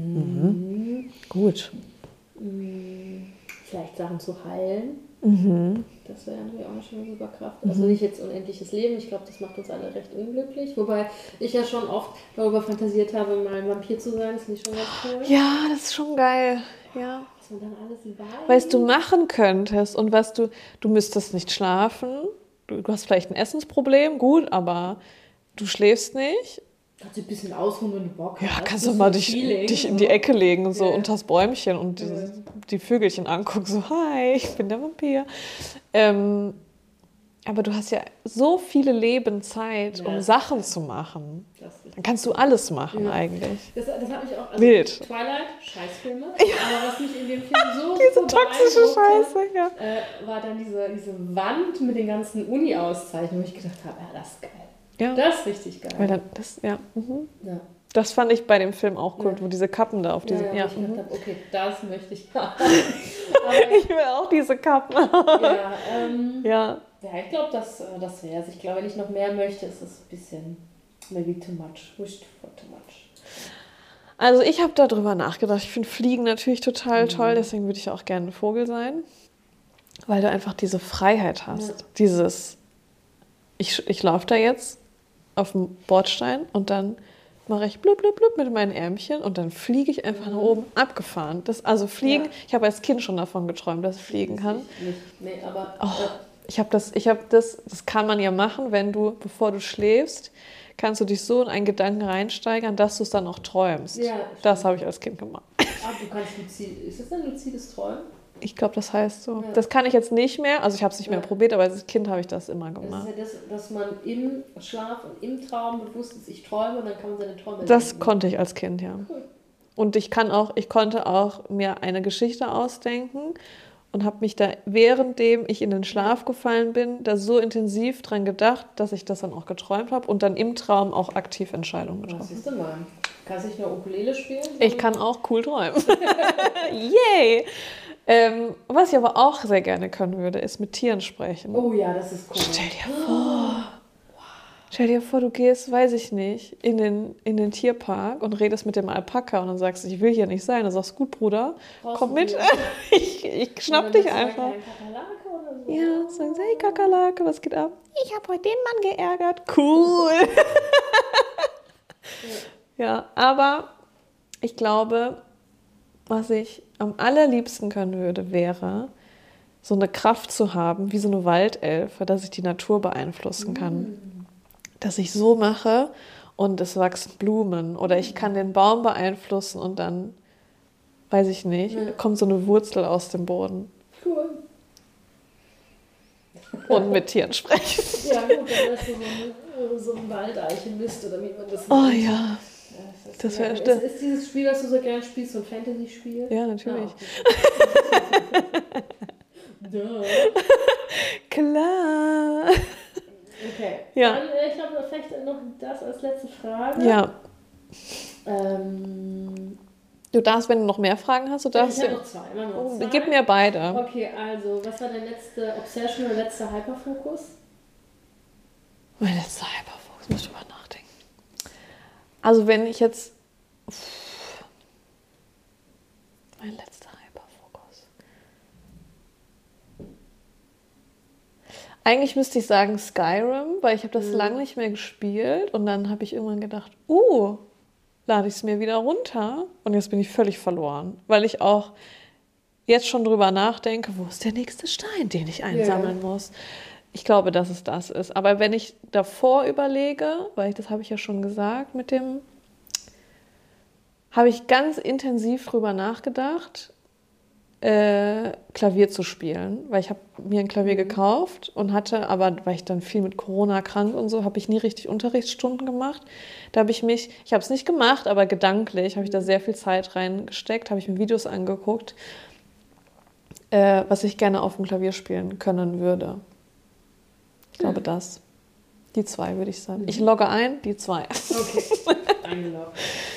Gut. Vielleicht Sachen zu heilen. Das wäre natürlich auch eine schöne Superkraft. Also nicht jetzt unendliches Leben. Ich glaube, das macht uns alle recht unglücklich. Wobei ich ja schon oft darüber fantasiert habe, mal ein Vampir zu sein. Das finde ich schon ganz cool. Ja, das ist schon geil. Ja. Was man dann alles weiß. Was du machen könntest und was du müsstest nicht schlafen. Du hast vielleicht ein Essensproblem, gut, aber du schläfst nicht. Kannst du ein bisschen ausruhen, wenn du Bock hast. Ja, kannst du mal dich in die Ecke legen, so unter das Bäumchen und die Vögelchen angucken, so, hi, ich bin der Vampir. Aber du hast ja so viele Leben Zeit, um Sachen zu machen. Dann kannst du alles machen eigentlich. Das hat mich auch, Wild. Twilight, Scheißfilme, aber was mich in dem Film so diese toxische Scheiße, war dann diese Wand mit den ganzen Uni-Auszeichnungen, wo ich gedacht habe, ja, das ist geil. Ja. Das ist richtig geil. Weil dann, das fand ich bei dem Film auch cool, wo diese Kappen da auf diese... Ich dachte, okay, das möchte ich haben. Ich will auch diese Kappen haben. Ja, ich glaube, das wäre es. Ich glaube, wenn ich noch mehr möchte, ist es ein bisschen maybe too much. Wished for too much. Also ich habe darüber nachgedacht. Ich finde Fliegen natürlich total toll, deswegen würde ich auch gerne ein Vogel sein. Weil du einfach diese Freiheit hast. Dieses, ich laufe da jetzt auf dem Bordstein und dann mache ich blub, blub, blub mit meinen Ärmchen und dann fliege ich einfach nach oben, abgefahren. Fliegen, ich habe als Kind schon davon geträumt, dass ich fliegen kann. Nee, aber... das kann man ja machen, wenn du, bevor du schläfst, kannst du dich so in einen Gedanken reinsteigern, dass du es dann auch träumst. Ja, das habe ich als Kind gemacht. Du kannst ist das ein luzides Träumen? Ich glaube, das heißt so. Ja. Das kann ich jetzt nicht mehr, also ich habe es nicht mehr probiert, aber als Kind habe ich das immer gemacht. Das ist ja dass man im Schlaf und im Traum bewusst ist, ich träume und dann kann man seine Träume Das konnte ich als Kind, ja. Cool. Und ich konnte auch mir eine Geschichte ausdenken und habe mich da, währenddem ich in den Schlaf gefallen bin, da so intensiv dran gedacht, dass ich das dann auch geträumt habe und dann im Traum auch aktiv Entscheidungen getroffen. Was siehst du mal? Kannst du nicht nur Ukulele spielen? Ich kann auch cool träumen. Yay! Was ich aber auch sehr gerne können würde, ist mit Tieren sprechen. Oh ja, das ist cool. Stell dir vor, du gehst, weiß ich nicht, in den Tierpark und redest mit dem Alpaka und dann sagst du, ich will hier nicht sein. Dann sagst du, gut, Bruder, komm mit. Ich schnapp dich einfach. Kakerlake oder so. Ja, sagen sie, hey Kakerlake, was geht ab? Ich habe heute den Mann geärgert. Cool. Ja, aber ich glaube, was ich am allerliebsten können würde, wäre, so eine Kraft zu haben, wie so eine Waldelfe, dass ich die Natur beeinflussen kann. Dass ich so mache und es wachsen Blumen oder ich kann den Baum beeinflussen und dann, weiß ich nicht, kommt so eine Wurzel aus dem Boden. Cool. Und mit Tieren sprechen. Ja gut, dann wärst du so ein Waldeichenmist oder wie man das nennt. Oh ja. Das wäre ist dieses Spiel, das du so gerne spielst, so ein Fantasy-Spiel? Ja, natürlich. Ja, Klar. Okay. Ja. Dann, ich habe vielleicht noch das als letzte Frage. Ja. Du darfst, wenn du noch mehr Fragen hast, ich habe noch zwei. Gib mir beide. Okay, also, was war dein letzter Obsession oder letzter Hyperfokus? Mein letzter Hyperfokus, muss ich drüber nachdenken. Also wenn ich jetzt... Mein letzter Hyperfokus. Eigentlich müsste ich sagen Skyrim, weil ich habe das lange nicht mehr gespielt und dann habe ich irgendwann gedacht, lade ich es mir wieder runter und jetzt bin ich völlig verloren, weil ich auch jetzt schon drüber nachdenke, wo ist der nächste Stein, den ich einsammeln muss. Ich glaube, dass es das ist. Aber wenn ich davor überlege, weil das habe ich ja schon gesagt, habe ich ganz intensiv drüber nachgedacht, Klavier zu spielen, weil ich habe mir ein Klavier gekauft und hatte, aber weil ich dann viel mit Corona krank und so, habe ich nie richtig Unterrichtsstunden gemacht. Da habe ich habe es nicht gemacht, aber gedanklich habe ich da sehr viel Zeit reingesteckt, habe ich mir Videos angeguckt, was ich gerne auf dem Klavier spielen können würde. Ich glaube das. Die 2 würde ich sagen. Ich logge ein, die 2. Okay, eingeloggt.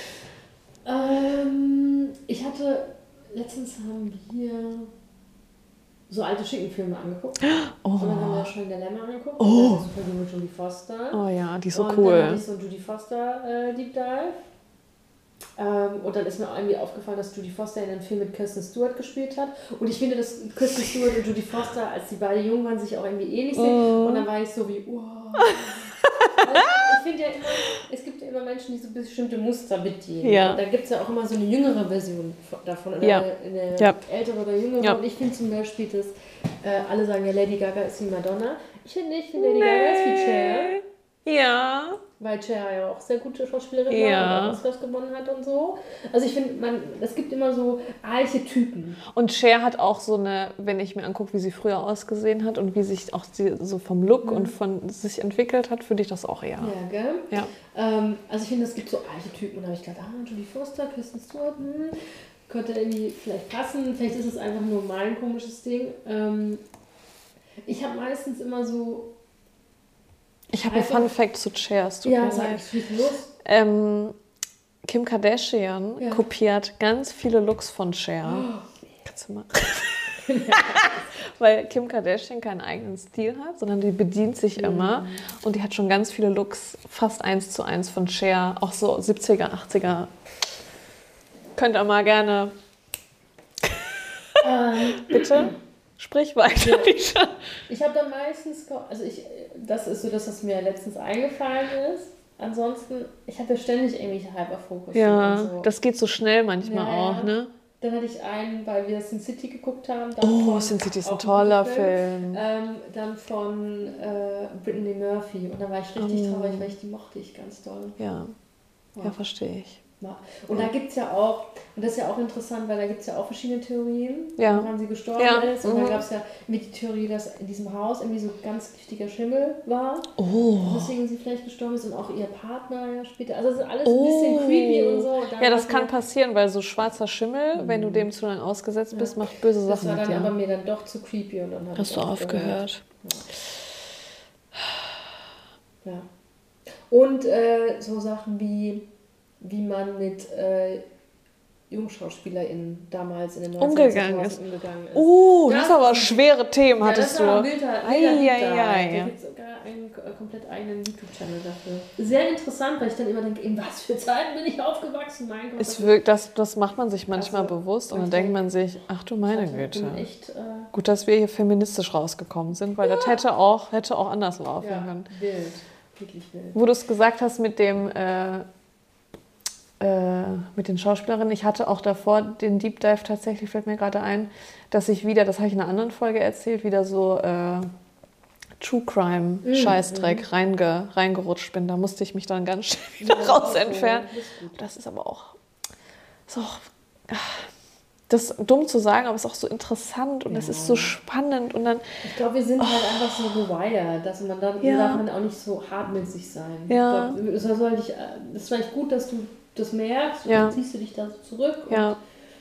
Letztens haben wir so alte Schinkenfilme angeguckt. Und dann haben wir schon Dilemma angeguckt. Und das ist mit Judy Foster. Oh ja, die ist so und cool. Und dann hatte ich so einen Judy Foster Deep Dive. Und dann ist mir irgendwie aufgefallen, dass Judy Foster in einem Film mit Kirsten Stewart gespielt hat. Und ich finde, dass Kirsten Stewart und Judy Foster, als die beide jung waren, sich auch irgendwie ähnlich sehen. Und dann war ich so wie, ich finde ja immer, es gibt ja immer Menschen, die so bestimmte Muster bedienen. Ja. Und da gibt es ja auch immer so eine jüngere Version davon. Oder eine ältere oder jüngere. Ja. Und ich finde zum Beispiel, dass alle sagen, ja, Lady Gaga ist wie Madonna. Ich finde nicht, Lady Gaga ist wie Cher. Ja. Weil Cher ja auch sehr gute Schauspielerin war und auch Oscars gewonnen hat und so. Also ich finde, es gibt immer so Archetypen. Und Cher hat auch so eine, wenn ich mir angucke, wie sie früher ausgesehen hat und wie sich auch so vom Look und von sich entwickelt hat, finde ich das auch eher. Ja, gell? Ja. Also ich finde, es gibt so Archetypen. Und da habe ich gedacht, Judy Foster, Kirsten Stewart, könnte irgendwie vielleicht passen. Vielleicht ist es einfach nur mein komisches Ding. Ich habe meistens immer so... Ich habe einen Fun-Fact zu Cher. Ja, sag ich, los. Kim Kardashian kopiert ganz viele Looks von Cher. Kannst du mal... Weil Kim Kardashian keinen eigenen Stil hat, sondern die bedient sich immer. Und die hat schon ganz viele Looks, fast 1:1 von Cher. Auch so 70er, 80er. Könnt ihr mal gerne... Bitte? Sprich weiter, ja. Ich habe dann meistens, das ist so das, was mir letztens eingefallen ist. Ansonsten, ich habe ja ständig irgendwelche Hyperfokus. Ja, so. Das geht so schnell manchmal auch, ne? Dann hatte ich einen, weil wir Sin City geguckt haben. Sin City ist ein toller Film. Dann von Brittany Murphy. Und da war ich richtig traurig, weil die mochte ich ganz doll. Ja, verstehe ich. Und da gibt es ja auch, und das ist ja auch interessant, weil da gibt es ja auch verschiedene Theorien, wann sie gestorben ist. Und dann gab es ja mit die Theorie, dass in diesem Haus irgendwie so ganz giftiger Schimmel war. Deswegen sie vielleicht gestorben ist und auch ihr Partner ja später. Also das ist alles ein bisschen creepy und so. Und das kann passieren, weil so schwarzer Schimmel, wenn du dem zu lange ausgesetzt bist, macht böse Sachen mit dir. Das war dann aber mir dann doch zu creepy. Und dann hast du aufgehört. Ja. Und so Sachen wie man mit JungschauspielerInnen damals in den 90ern umgegangen ist. Das ist aber schwere Themen, hattest du. Da gibt es sogar einen komplett eigenen YouTube-Channel dafür. Sehr interessant, weil ich dann immer denke, in was für Zeiten bin ich aufgewachsen? Mein Gott. Das macht man sich manchmal bewusst und dann denkt man sich, ach du meine Güte. Gut, dass wir hier feministisch rausgekommen sind, weil das hätte auch anders laufen können. Wild. Wirklich wild. Wo du es gesagt hast mit den Schauspielerinnen. Ich hatte auch davor den Deep Dive tatsächlich, fällt mir gerade ein, dass ich wieder, das habe ich in einer anderen Folge erzählt, wieder so True Crime Scheißdreck reingerutscht bin. Da musste ich mich dann ganz schnell wieder raus entfernen. Das ist aber auch das ist dumm zu sagen, aber es ist auch so interessant und es ist so spannend. Und dann, ich glaube, wir sind halt einfach so gewired, dass man dann darf man auch nicht so hart mit sich sein. Ja. Ich glaube, das ist vielleicht gut, dass du das merkst und dann ziehst du dich da so zurück. Aber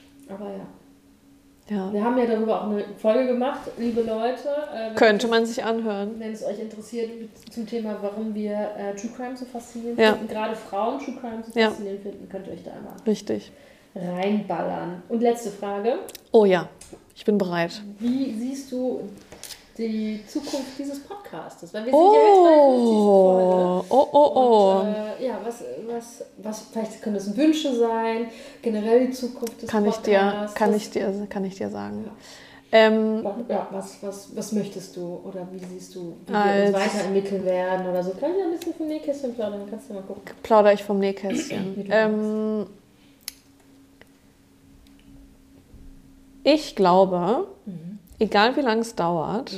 wir haben ja darüber auch eine Folge gemacht, liebe Leute. Könnte man sich anhören. Wenn es euch interessiert zum Thema, warum wir True Crime so faszinierend finden, gerade Frauen True Crime so faszinierend finden, könnt ihr euch da einmal reinballern. Und letzte Frage. Oh ja, ich bin bereit. Wie siehst du die Zukunft dieses Podcastes? Weil wir sind ja jetzt bei der 50. Folge. Und, was vielleicht können das Wünsche sein, generell die Zukunft des Podcasts. Kann ich dir sagen. Was möchtest du oder wie siehst du, wie wir uns weiterentwickeln werden oder so? Kann ich ein bisschen vom Nähkästchen plaudern? Kannst du mal gucken. Plaudere ich vom Nähkästchen. Ich glaube, egal wie lange es dauert,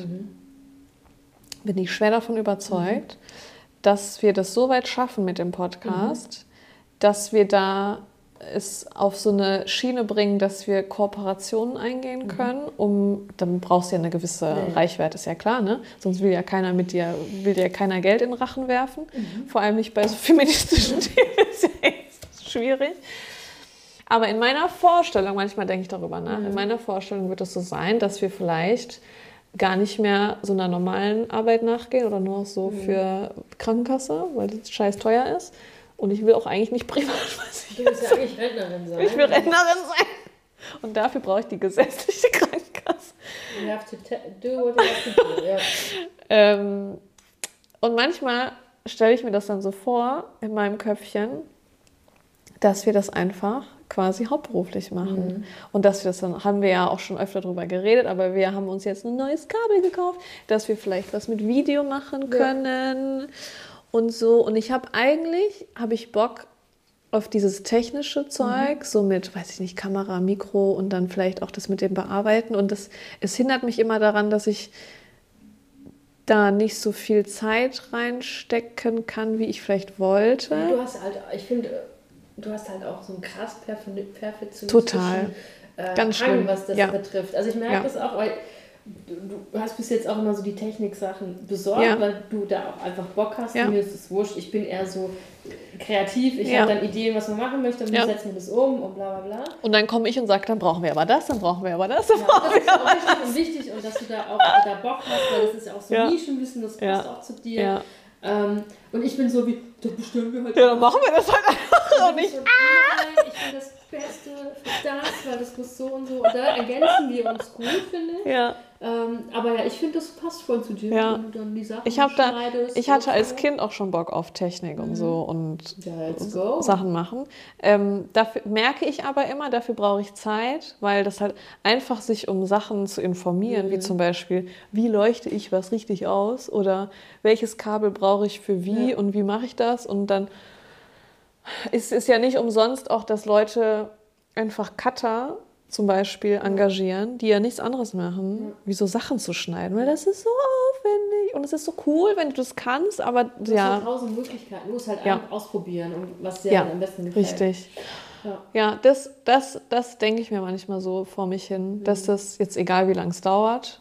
bin ich schwer davon überzeugt, dass wir das so weit schaffen mit dem Podcast, dass wir da es auf so eine Schiene bringen, dass wir Kooperationen eingehen können, dann brauchst du ja eine gewisse Reichweite, ist ja klar, ne? Sonst will ja keiner keiner Geld in den Rachen werfen. Vor allem nicht bei so feministischen Themen, ist ja echt schwierig. Aber in meiner Vorstellung, manchmal denke ich darüber nach, in meiner Vorstellung wird es so sein, dass wir vielleicht gar nicht mehr so einer normalen Arbeit nachgehen oder nur noch so für Krankenkasse, weil das scheiß teuer ist. Und ich will auch eigentlich nicht privat was. Du willst ja eigentlich Rentnerin sein. Ich will Rentnerin sein. Und dafür brauche ich die gesetzliche Krankenkasse. You have to do what you have to do, ja. Und manchmal stelle ich mir das dann so vor, in meinem Köpfchen, dass wir das einfach quasi hauptberuflich machen. Und dass wir das dann, haben wir ja auch schon öfter drüber geredet, aber wir haben uns jetzt ein neues Kabel gekauft, dass wir vielleicht was mit Video machen können und so. Und ich habe Bock auf dieses technische Zeug, so mit, weiß ich nicht, Kamera, Mikro und dann vielleicht auch das mit dem Bearbeiten. Und es hindert mich immer daran, dass ich da nicht so viel Zeit reinstecken kann, wie ich vielleicht wollte. Ja, ich finde, du hast halt auch so einen krass perfektionistischen Total. Ganz Hang, schlimm. was das betrifft. Also ich merke das auch, weil du hast bis jetzt auch immer so die Techniksachen besorgt, weil du da auch einfach Bock hast. Mir ist es wurscht. Ich bin eher so kreativ. Ich habe dann Ideen, was man machen möchte und wir setzen das um und bla bla bla. Und dann komme ich und sage, dann brauchen wir aber das, dann brauchen wir aber das. Das ist auch richtig und wichtig und dass du da auch da Bock hast, weil das ist ja auch so Nischenwissen, das passt auch zu dir. Ja. Und ich bin so wie, da bestellen wir halt. Ja, dann machen wir das halt einfach nicht. So, nein, ich will das Beste für das, weil das muss so und so. Und da ergänzen wir uns gut, finde ich. Ja. Aber ja, ich finde, das passt voll zu dir, wenn du dann die Sachen schneidest. Ich hatte als Kind auch schon Bock auf Technik und so und Sachen machen. Dafür merke ich aber immer, dafür brauche ich Zeit, weil das halt einfach sich um Sachen zu informieren, wie zum Beispiel, wie leuchte ich was richtig aus oder welches Kabel brauche ich für wie und wie mache ich das, und dann ist es ja nicht umsonst auch, dass Leute einfach Cutter zum Beispiel engagieren, die ja nichts anderes machen, wie so Sachen zu schneiden, weil das ist so aufwendig und es ist so cool, wenn du das kannst, aber du hast halt 1000 Möglichkeiten, du musst halt einfach ausprobieren und was dir am besten gefällt. Richtig. Ja, das denke ich mir manchmal so vor mich hin, dass das jetzt, egal wie lange es dauert,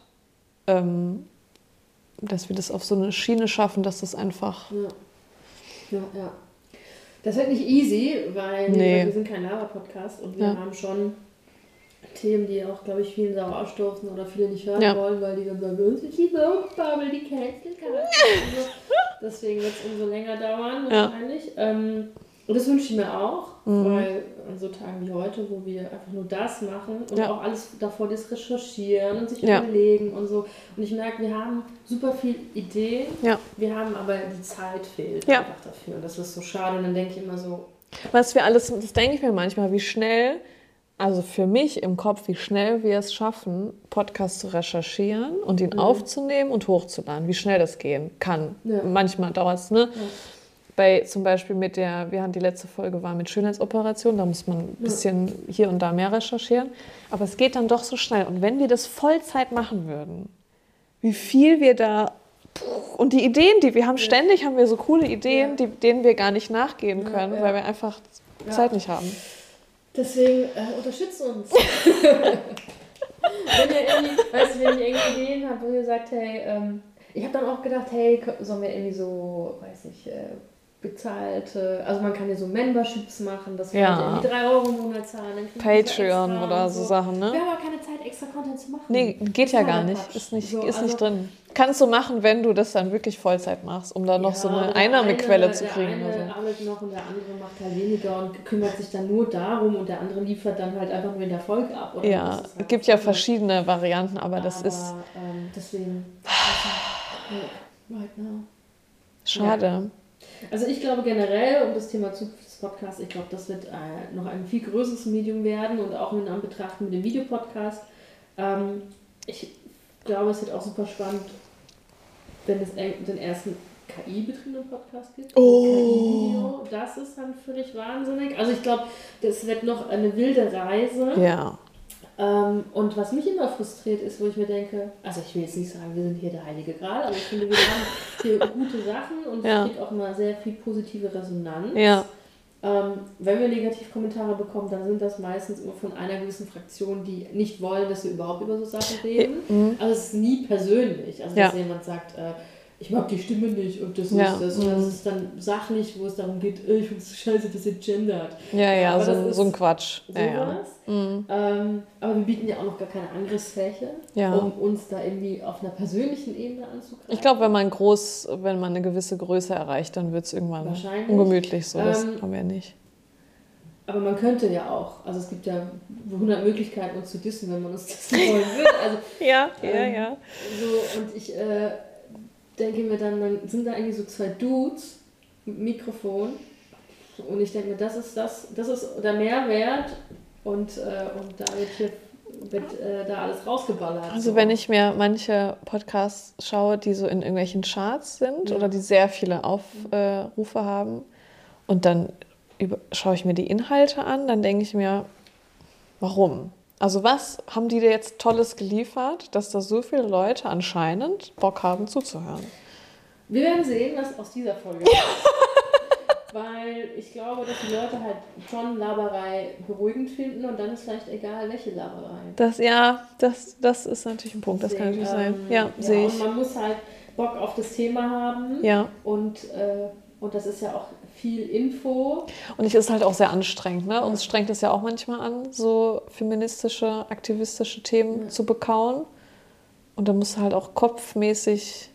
dass wir das auf so eine Schiene schaffen, dass das einfach... Ja. Das wird nicht easy, weil wir sind kein Laber-Podcast und wir haben schon Themen, die auch, glaube ich, vielen sauer ausstoßen oder viele nicht hören wollen, weil die dann sagen, uns ist die Bubble, die cancelt also, deswegen wird es umso länger dauern wahrscheinlich. Und das wünsche ich mir auch, weil an so Tagen wie heute, wo wir einfach nur das machen und auch alles davor das recherchieren und sich überlegen und so. Und ich merke, wir haben super viele Ideen, wir haben aber die Zeit fehlt einfach dafür. Und das ist so schade. Und dann denke ich immer so... das denke ich mir manchmal, wie schnell, also für mich im Kopf, wie schnell wir es schaffen, Podcasts zu recherchieren und ihn aufzunehmen und hochzuladen. Wie schnell das gehen kann. Ja. Manchmal dauert es, ne? Ja. Zum Beispiel wir haben die letzte Folge war mit Schönheitsoperationen, da muss man ein bisschen hier und da mehr recherchieren. Aber es geht dann doch so schnell. Und wenn wir das Vollzeit machen würden, wie viel wir da... Und die Ideen, die wir haben, ständig haben wir so coole Ideen, denen wir gar nicht nachgehen können, weil wir einfach Zeit nicht haben. Deswegen unterstützt uns. Wenn ihr irgendwie Ideen habt, wo ihr sagt, hey, ich habe dann auch gedacht, hey, sollen wir irgendwie so, weiß ich, bezahlte, also man kann ja so Memberships machen, dass wir irgendwie 3 € im Monat zahlen. Patreon oder so Sachen, ne? Wir haben aber keine Zeit, extra Content zu machen. Nee, geht ja gar nicht. Ist nicht drin. Kannst du machen, wenn du das dann wirklich Vollzeit machst, um dann noch so eine Einnahmequelle zu kriegen. Der eine arbeitet noch und der andere macht halt weniger und kümmert sich dann nur darum und der andere liefert dann halt einfach nur in der Folge ab. Oder ja, es gibt ja verschiedene Varianten, aber das ist... deswegen... right now. Schade. Ja. Also ich glaube generell, um das Thema Zukunft des Podcasts, ich glaube, das wird noch ein viel größeres Medium werden und auch in Anbetracht mit dem Videopodcast. ich glaube, es wird auch super spannend, wenn es den ersten KI-betriebenen Podcast gibt. KI-Video, das ist dann völlig wahnsinnig. Also ich glaube, das wird noch eine wilde Reise. Ja. Und was mich immer frustriert ist, wo ich mir denke, also ich will jetzt nicht sagen, wir sind hier der heilige Gral, aber ich finde, wir haben hier gute Sachen und es kriegt auch immer sehr viel positive Resonanz. Ja. Wenn wir Negativkommentare bekommen, dann sind das meistens immer von einer gewissen Fraktion, die nicht wollen, dass wir überhaupt über so Sachen reden. Also es ist nie persönlich. Also dass jemand sagt, ich mag die Stimme nicht und das ist das. Und das ist dann sachlich, wo es darum geht, ich finde es scheiße, dass ihr gendert. Ja, so ein Quatsch. Sowas. Aber wir bieten ja auch noch gar keine Angriffsfläche, um uns da irgendwie auf einer persönlichen Ebene anzugreifen. Ich glaube, wenn man eine gewisse Größe erreicht, dann wird es irgendwann ungemütlich. So, das haben wir nicht. Aber man könnte ja auch, also es gibt ja 100 Möglichkeiten, uns zu dissen, wenn man uns dissen wollen würde. Also, ja. So, und ich denke mir dann sind da irgendwie so zwei Dudes mit Mikrofon und ich denke mir, das ist der Mehrwert und da wird da alles rausgeballert. Also wenn ich mir manche Podcasts schaue, die so in irgendwelchen Charts sind oder die sehr viele Aufrufe haben und dann schaue ich mir die Inhalte an, dann denke ich mir, warum? Also was haben die dir jetzt Tolles geliefert, dass da so viele Leute anscheinend Bock haben zuzuhören? Wir werden sehen, was aus dieser Folge ist. Weil ich glaube, dass die Leute halt schon Laberei beruhigend finden und dann ist vielleicht egal, welche Laberei. Das ist natürlich ein Punkt, das kann natürlich sein. Ja, sehe ich. Und man muss halt Bock auf das Thema haben. Ja. Und das ist ja auch viel Info. Und es ist halt auch sehr anstrengend. Ne? Uns strengt es ja auch manchmal an, so feministische, aktivistische Themen zu bekauen. Und da muss halt auch kopfmäßig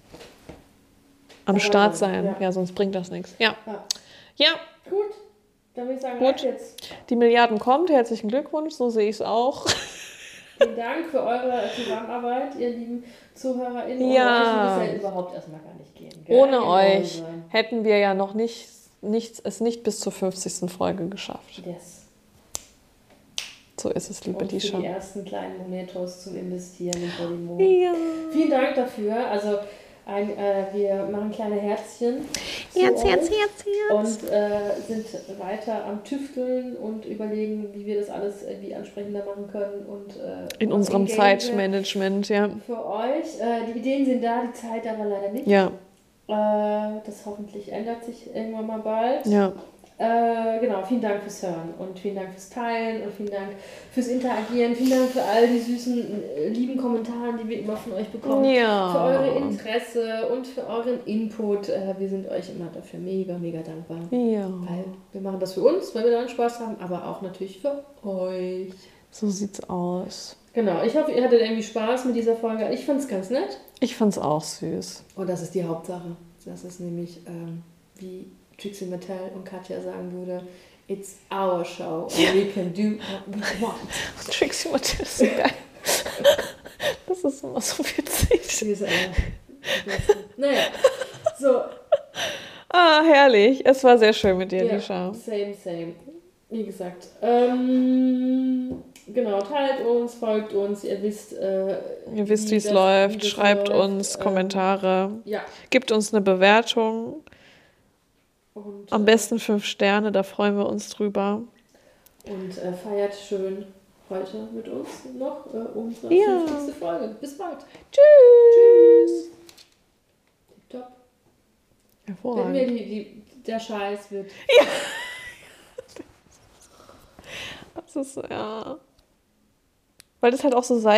am Start sein. Ja, sonst bringt das nichts. Ja. Gut, dann würde ich sagen, jetzt. Die Milliarden kommt. Herzlichen Glückwunsch, so sehe ich es auch. Vielen Dank für eure Zusammenarbeit, ihr lieben ZuhörerInnen. Ja. Ohne euch würde es ja überhaupt erstmal gar nicht gehen. Gell? Ohne euch hätten wir ja noch es nicht bis zur 50. Folge geschafft. Yes. So ist es, liebe Lisha. Und für die ersten kleinen Monetos zum Investieren in Podimo. Ja. Vielen Dank dafür. Also wir machen kleine Herzchen. Herz. Und sind weiter am Tüfteln und überlegen, wie wir das alles irgendwie ansprechender machen können. Und, in unserem Zeitmanagement, für euch. Die Ideen sind da, die Zeit aber leider nicht. Ja. Das hoffentlich ändert sich irgendwann mal bald. Ja. Genau, vielen Dank fürs Hören und vielen Dank fürs Teilen und vielen Dank fürs Interagieren. Vielen Dank für all die süßen, lieben Kommentare, die wir immer von euch bekommen. Ja. Für eure Interesse und für euren Input. Wir sind euch immer dafür mega, mega dankbar. Ja. Weil wir machen das für uns, weil wir daran Spaß haben, aber auch natürlich für euch. So sieht's aus. Genau, ich hoffe, ihr hattet irgendwie Spaß mit dieser Folge. Ich fand's ganz nett. Ich fand's auch süß. Und das ist die Hauptsache. Das ist nämlich, wie Trixie Mattel und Katja sagen würde, it's our show and we can do what we want. Trixie Mattel ist so geil. Das ist immer so witzig. Naja, so. Herrlich. Es war sehr schön mit dir, Lisha. Same. Wie gesagt. Genau, teilt uns, folgt uns, ihr wisst, wie es läuft, schreibt uns Kommentare, gibt uns eine Bewertung. Und, am besten 5 Sterne, da freuen wir uns drüber. Und feiert schön heute mit uns noch unsere 50. Folge. Bis bald. Tschüss. Top. Hervorragend. Wenn mir der Scheiß wird. Ja. Das ist, weil das halt auch so